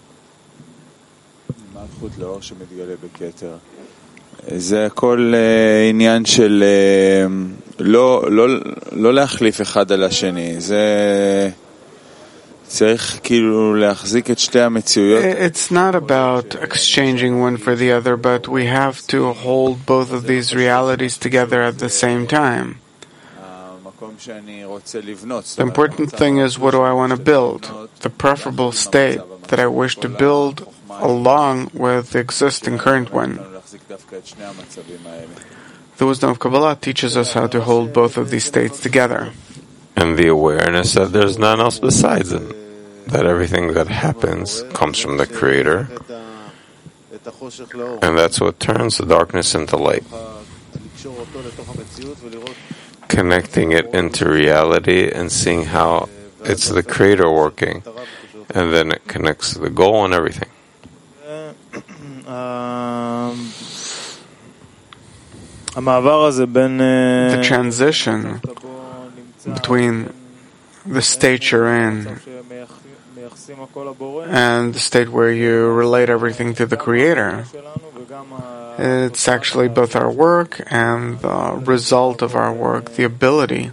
זה הכל עניין של לא, לא, לא להחליף אחד על השני. זה צריך כאילו להחזיק את שתי המציאויות. It's not about exchanging one for the other, but we have to hold both of these realities together at the same time. The important thing is, what do I want to build? The preferable state that I wish to build along with the existing current one. The wisdom of Kabbalah teaches us how to hold both of these states together. And the awareness that there's none else besides them. That everything that happens comes from the Creator. And that's what turns the darkness into light. Connecting it into reality and seeing how it's the Creator working. And then it connects to the goal and everything. The transition between the state you're in and the state where you relate everything to the Creator, it's actually both our work and the result of our work, the ability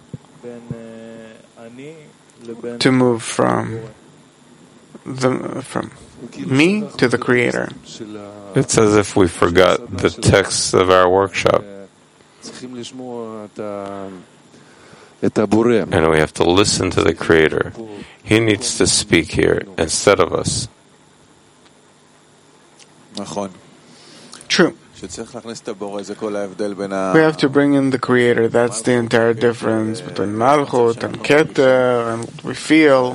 to move from the from me to the Creator. It's as if we forgot the text of our workshop. And we have to listen to the Creator. He needs to speak here instead of us. True. We have to bring in the Creator. That's the entire difference between Malchut and Keter, and we feel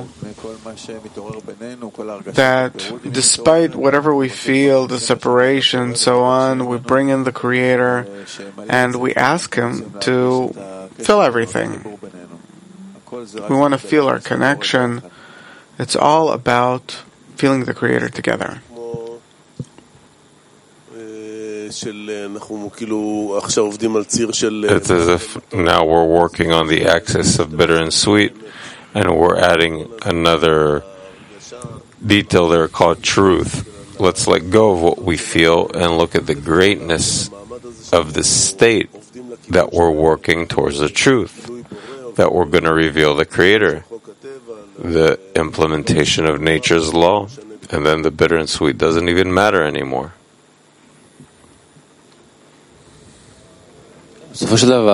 that despite whatever we feel, the separation and so on, we bring in the Creator and we ask Him to fill everything. We want to feel our connection. It's all about feeling the Creator together. It's as if now we're working on the axis of bitter and sweet, and we're adding another detail there called truth. Let's let go of what we feel and look at the greatness of the state that we're working towards the truth, that we're going to reveal the Creator, the implementation of nature's law, and then the bitter and sweet doesn't even matter anymore. And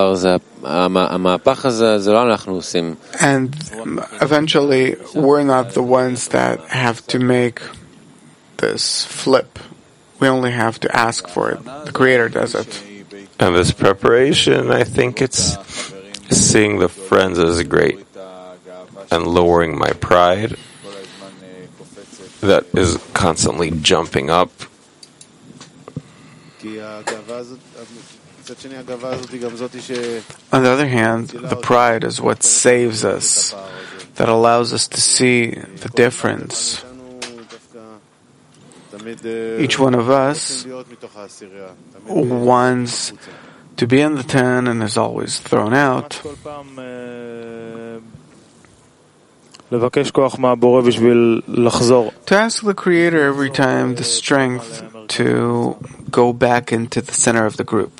eventually, we're not the ones that have to make this flip. We only have to ask for it. The Creator does it. And this preparation, I think it's seeing the friends as great and lowering my pride that is constantly jumping up. On the other hand, the pride is what saves us, that allows us to see the difference. Each one of us wants to be in the ten and is always thrown out. To ask the Creator every time the strength to go back into the center of the group.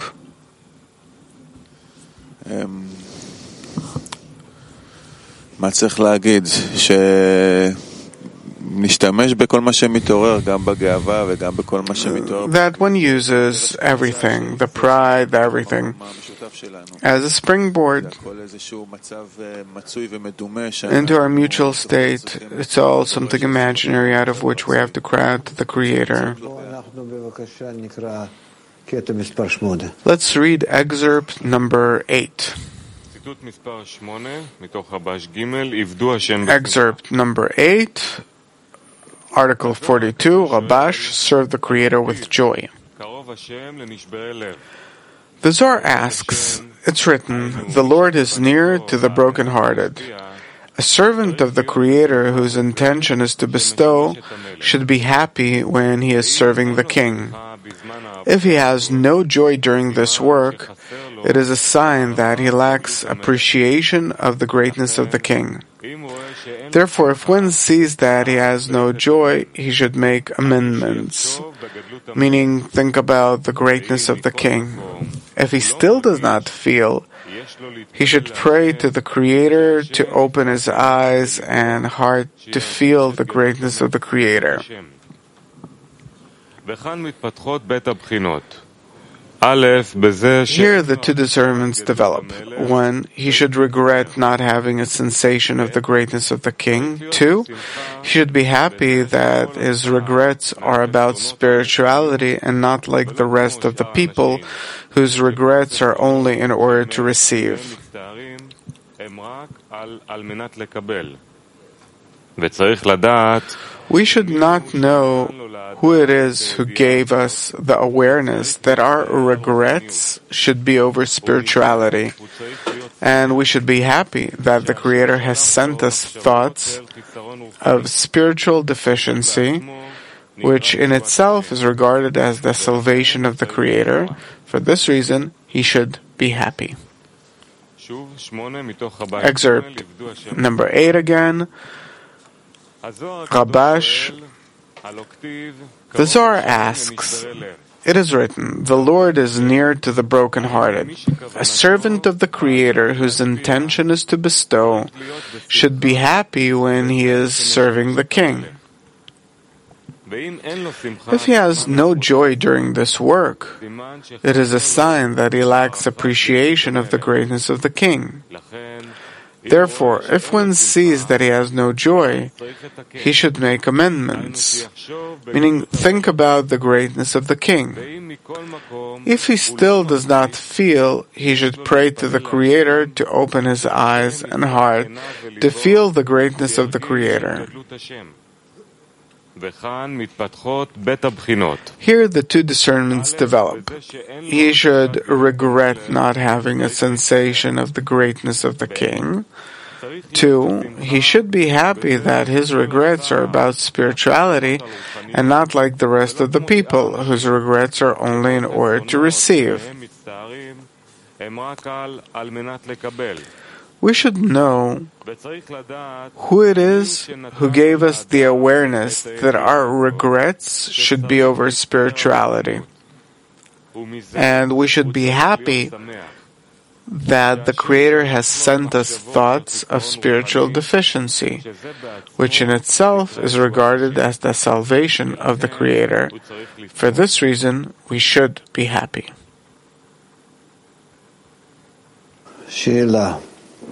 That one uses everything, the pride, the everything, as a springboard into our mutual state. It's all something imaginary out of which we have to crowd to the Creator. Let's read excerpt number eight. Excerpt number eight, Article forty-two, Rabash, serve the Creator with joy. The Zohar asks, it's written, the Lord is near to the brokenhearted. A servant of the Creator whose intention is to bestow should be happy when he is serving the king. If he has no joy during this work, it is a sign that he lacks appreciation of the greatness of the king. Therefore, if one sees that he has no joy, he should make amendments, meaning think about the greatness of the king. If he still does not feel, he should pray to the Creator to open his eyes and heart to feel the greatness of the Creator. Here the two discernments develop. One, he should regret not having a sensation of the greatness of the king. Two, he should be happy that his regrets are about spirituality and not like the rest of the people whose regrets are only in order to receive. We should not know who it is who gave us the awareness that our regrets should be over spirituality, and we should be happy that the Creator has sent us thoughts of spiritual deficiency, which in itself is regarded as the salvation of the Creator. For this reason, he should be happy. Excerpt number eight again. Rabash. The Zohar asks, it is written, the Lord is near to the brokenhearted. A servant of the Creator whose intention is to bestow should be happy when he is serving the king. If he has no joy during this work, it is a sign that he lacks appreciation of the greatness of the king. Therefore, if one sees that he has no joy, he should make amendments, meaning think about the greatness of the king. If he still does not feel, he should pray to the Creator to open his eyes and heart to feel the greatness of the Creator. Here the two discernments develop. He should regret not having a sensation of the greatness of the king. Two, he should be happy that his regrets are about spirituality and not like the rest of the people, whose regrets are only in order to receive. We should know who it is who gave us the awareness that our regrets should be over spirituality. And we should be happy that the Creator has sent us thoughts of spiritual deficiency, which in itself is regarded as the salvation of the Creator. For this reason, we should be happy. Sheila.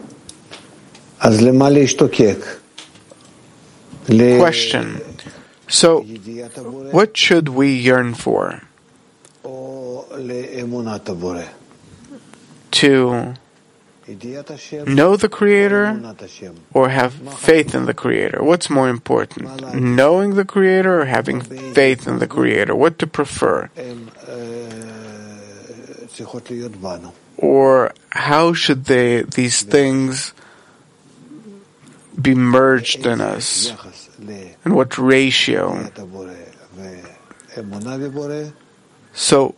Question. So, what should we yearn for? To know the Creator or have faith in the Creator? What's more important? Knowing the Creator or having faith in the Creator? What to prefer? Or how should they, these things be merged in us? In what ratio? So,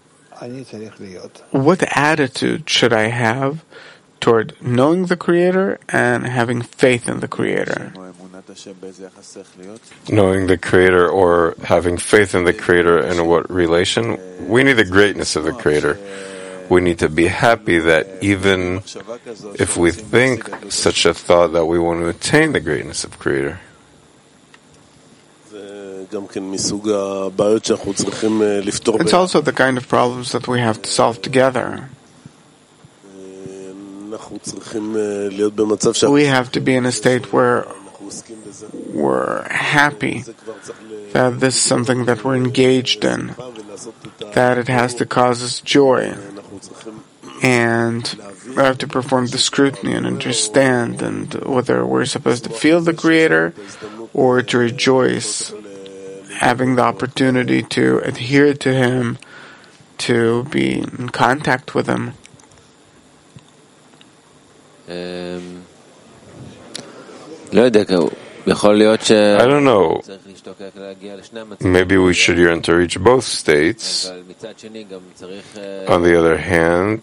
what attitude should I have toward knowing the Creator and having faith in the Creator? Knowing the Creator or having faith in the Creator, in what relation? We need the greatness of the Creator. We need to be happy that even if we think such a thought, that we want to attain the greatness of Creator. It's also the kind of problems that we have to solve together. We have to be in a state where we're happy that this is something that we're engaged in, that it has to cause us joy. And we have to perform the scrutiny and understand and whether we're supposed to feel the Creator or to rejoice, having the opportunity to adhere to Him, to be in contact with Him. Um, I don't know. Maybe we should yearn to reach both states. On the other hand,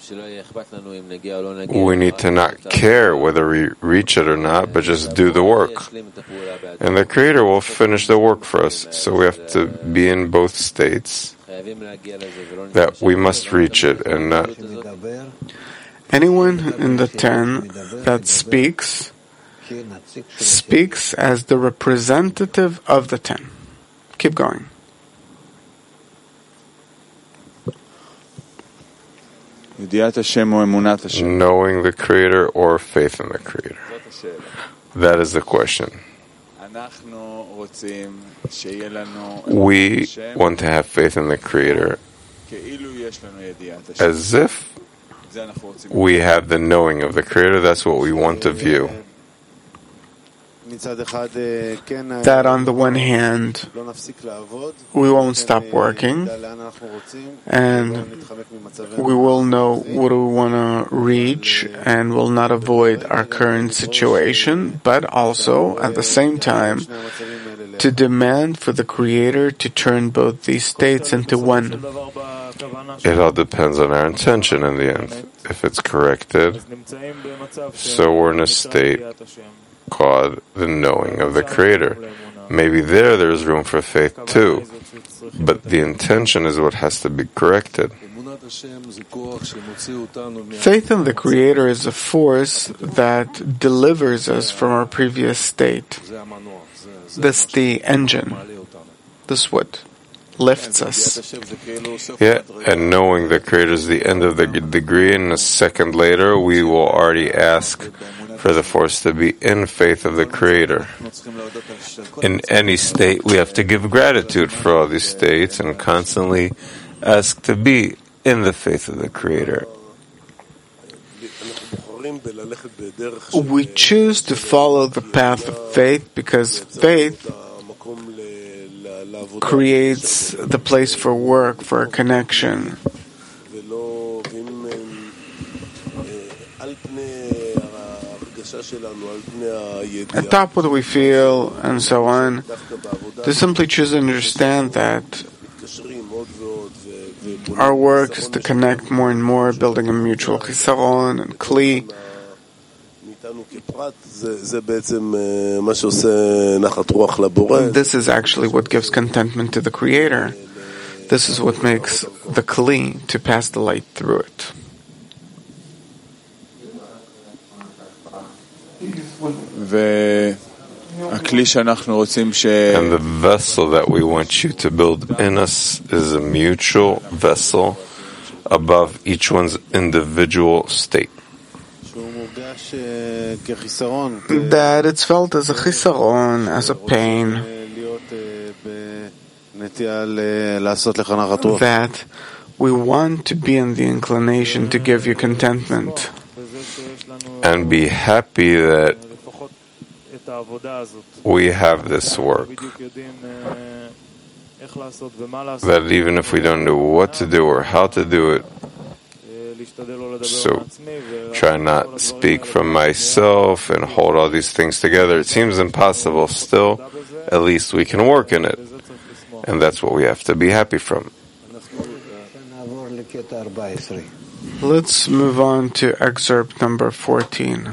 we need to not care whether we reach it or not, but just do the work. And the Creator will finish the work for us. So we have to be in both states, that we must reach it and not. Anyone in the ten that speaks, speaks as the representative of the ten. Keep going. Knowing the Creator or faith in the Creator? That is the question. We want to have faith in the Creator as if we have the knowing of the Creator. That's what we want to view. that on the one hand, we won't stop working, and we will know what we want to reach and will not avoid our current situation, but also, at the same time, to demand for the Creator to turn both these states into one. It all depends on our intention in the end. If it's corrected, so we're in a state called the knowing of the Creator. Maybe there there's room for faith too, but the intention is what has to be corrected. Faith in the Creator is a force that delivers us from our previous state. This is the engine. This is what lifts us. Yeah, and knowing the Creator is the end of the degree, and a second later we will already ask for the force to be in faith of the Creator. In any state, we have to give gratitude for all these states and constantly ask to be in the faith of the Creator. We choose to follow the path of faith because faith creates the place for work, for a connection. Atop what we feel and so on, to simply choose to understand that our work is to connect more and more, building a mutual chisaron and kli. And this is actually what gives contentment to the Creator. This is what makes the kli to pass the light through it. And the vessel that we want you to build in us is a mutual vessel above each one's individual state. That it's felt as a chisaron, as a pain, that we want to be in the inclination to give you contentment. And be happy that we have this work. That even if we don't know what to do or how to do it, so try not speak from myself and hold all these things together. It seems impossible. Still, at least we can work in it. And that's what we have to be happy from. Let's move on to excerpt number fourteen.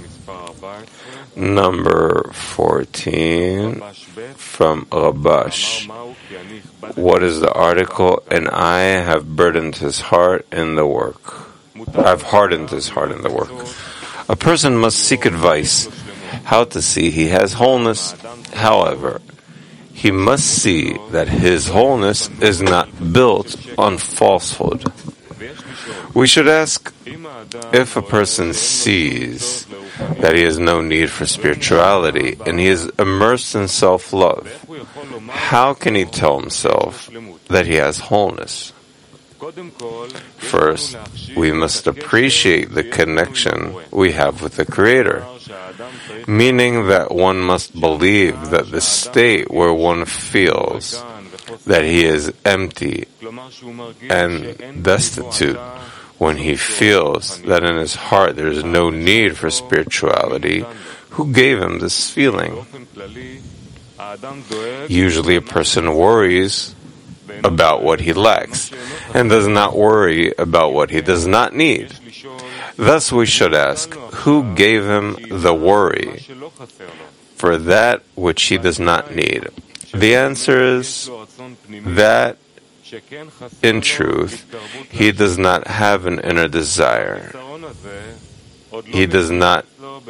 Number fourteen from Rabash. What is the article? And I have burdened his heart in the work. I've hardened his heart in the work. A person must seek advice how to see he has wholeness. However, he must see that his wholeness is not built on falsehood. We should ask, if a person sees that he has no need for spirituality and he is immersed in self-love, how can he tell himself that he has wholeness? First, we must appreciate the connection we have with the Creator, meaning that one must believe that the state where one feels that he is empty and destitute, when he feels that in his heart there is no need for spirituality, who gave him this feeling? Usually a person worries about what he lacks and does not worry about what he does not need. Thus we should ask, who gave him the worry for that which he does not need? The answer is that, in truth, he does not have an inner desire. He does not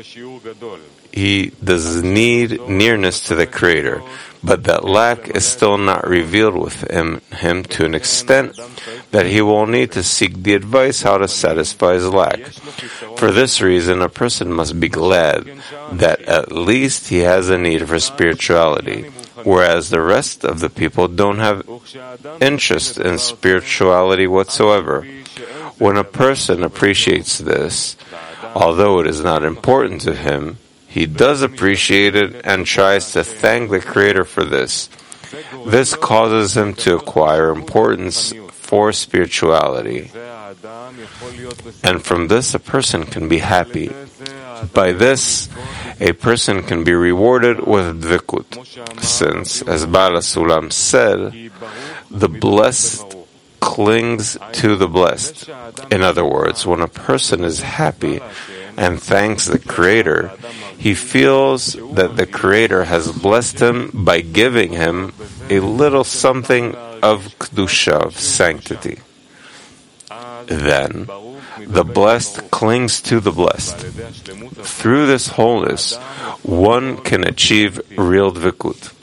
He does need nearness to the Creator, but that lack is still not revealed within him to an extent that he will need to seek the advice how to satisfy his lack. For this reason, a person must be glad that at least he has a need for spirituality, whereas the rest of the people don't have interest in spirituality whatsoever. When a person appreciates this, although it is not important to him, he does appreciate it and tries to thank the Creator for this. This causes him to acquire importance for spirituality. And from this, a person can be happy. By this, a person can be rewarded with dvikut, since, as Baal HaSulam said, the blessed clings to the blessed. In other words, when a person is happy and thanks the Creator, he feels that the Creator has blessed him by giving him a little something of kedusha, of sanctity. Then, the blessed clings to the blessed. Through this wholeness, one can achieve real dvikut.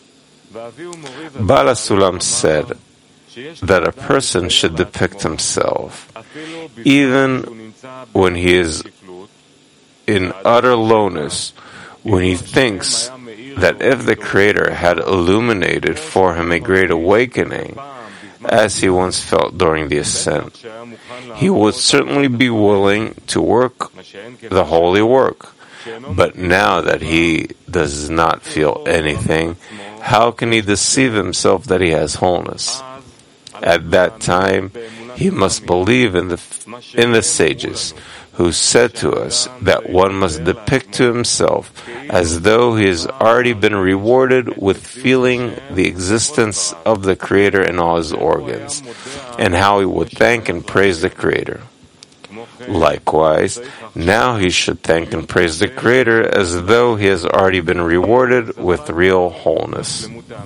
Baal HaSulam said that a person should depict himself, even when he is in utter lowness, when he thinks that if the Creator had illuminated for him a great awakening, as he once felt during the ascent, he would certainly be willing to work the holy work. But now that he does not feel anything, how can he deceive himself that he has wholeness? At that time, he must believe in the in the sages, who said to us that one must depict to himself as though he has already been rewarded with feeling the existence of the Creator in all his organs, and how he would thank and praise the Creator. Likewise, now he should thank and praise the Creator as though he has already been rewarded with real wholeness.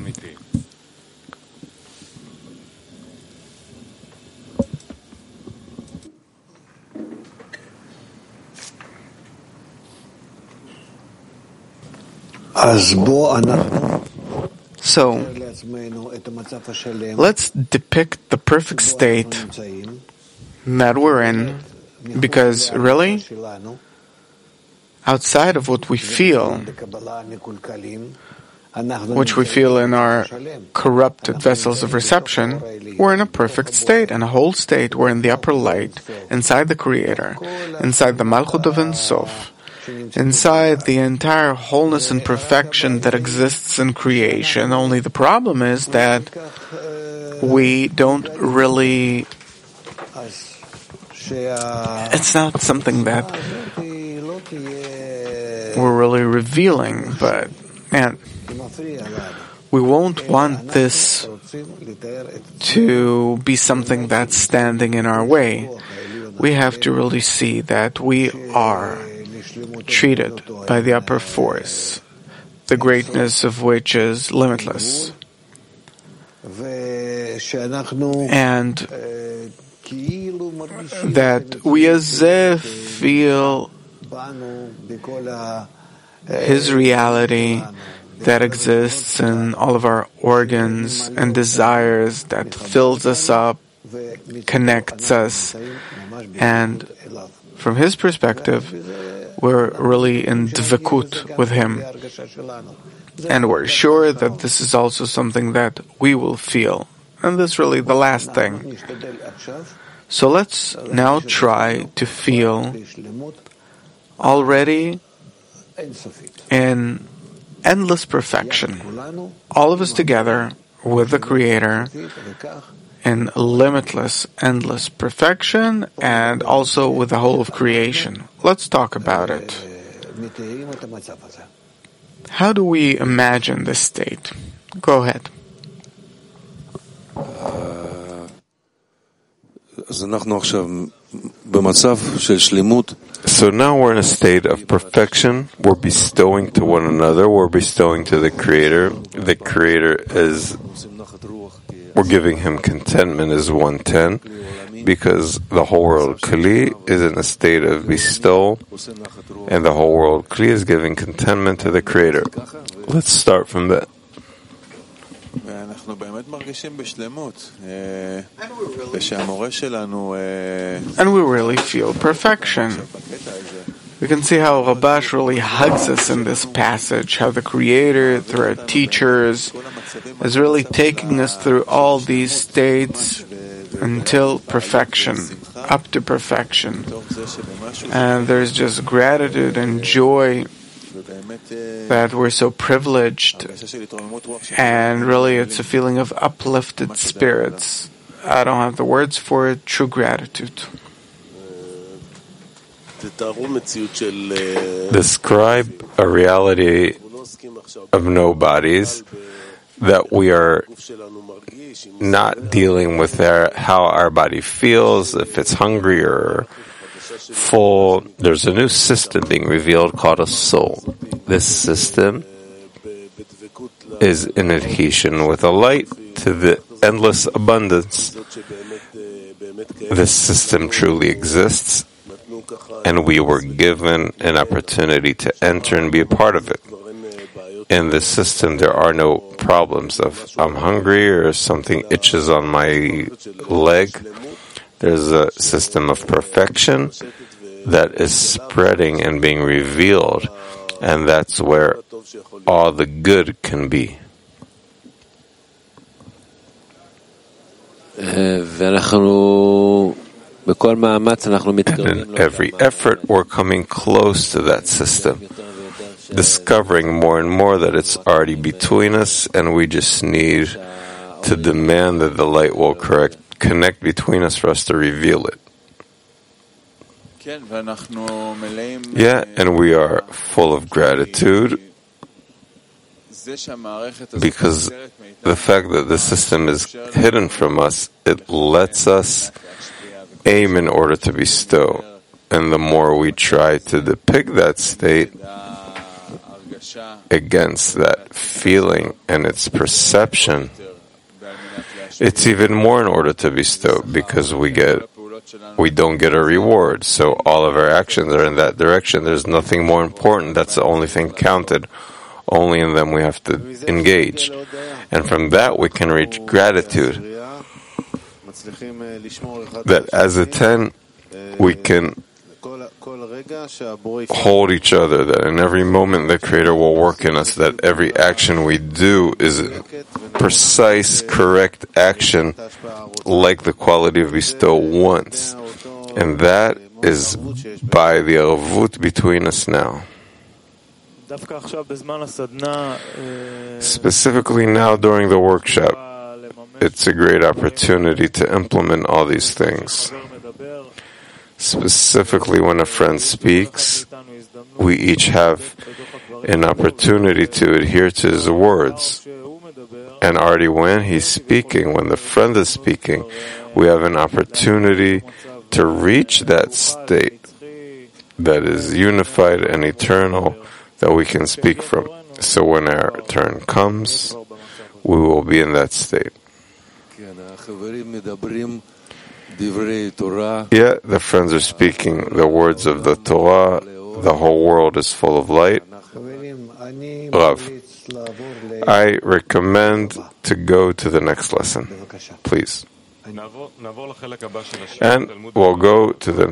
So, let's depict the perfect state that we're in, because really, outside of what we feel, which we feel in our corrupted vessels of reception, we're in a perfect state, and a whole state. We're in the upper light, inside the Creator, inside the Malchut of Ein Sof, inside the entire wholeness and perfection that exists in creation. Only the problem is that we don't really, it's not something that we're really revealing, but man, we won't want this to be something that's standing in our way. We have to really see that we are treated by the upper force, the greatness of which is limitless. And that we as if feel His reality that exists in all of our organs and desires, that fills us up, connects us, and from His perspective, we're really in dvikut with Him. And we're sure that this is also something that we will feel. And this is really the last thing. So let's now try to feel already in endless perfection, all of us together with the Creator, in limitless, endless perfection, and also with the whole of creation. Let's talk about it. How do we imagine this state? Go ahead. So now we're in a state of perfection. We're bestowing to one another. We're bestowing to the Creator. The Creator is, we're giving Him contentment as one ten, because the whole world Kli is in a state of bestow, and the whole world Kli is giving contentment to the Creator. Let's start from that. And we really feel perfection. We can see how Rabash really hugs us in this passage, how the Creator, through our teachers, is really taking us through all these states until perfection, up to perfection. And there's just gratitude and joy that we're so privileged, and really it's a feeling of uplifted spirits. I don't have the words for it. True gratitude. Describe a reality of no bodies, that we are not dealing with our, how our body feels, if it's hungry or full. There's a new system being revealed called a soul. This system is in adhesion with a light to the endless abundance. This system truly exists, and we were given an opportunity to enter and be a part of it. In this system, there are no problems of I'm hungry or something itches on my leg. There's a system of perfection that is spreading and being revealed, and that's where all the good can be. And in every effort, we're coming close to that system, discovering more and more that it's already between us, and we just need to demand that the light will correct, connect between us for us to reveal it. Yeah, and we are full of gratitude because the fact that the system is hidden from us, it lets us aim in order to bestow. And the more we try to depict that state against that feeling and its perception, it's even more in order to bestow, because we get we don't get a reward. So all of our actions are in that direction. There's nothing more important. That's the only thing counted. Only in them we have to engage. And from that we can reach gratitude. That as a ten, we can hold each other, that in every moment the Creator will work in us, that every action we do is a precise, correct action, like the quality of bestow once. And that is by the arvut between us now. Specifically now during the workshop, it's a great opportunity to implement all these things. Specifically when a friend speaks, we each have an opportunity to adhere to his words. And already when he's speaking, when the friend is speaking, we have an opportunity to reach that state that is unified and eternal that we can speak from. So when our turn comes, we will be in that state. Yeah, the friends are speaking the words of the Torah. The whole world is full of light. Love. I recommend to go to the next lesson, please. And we'll go to the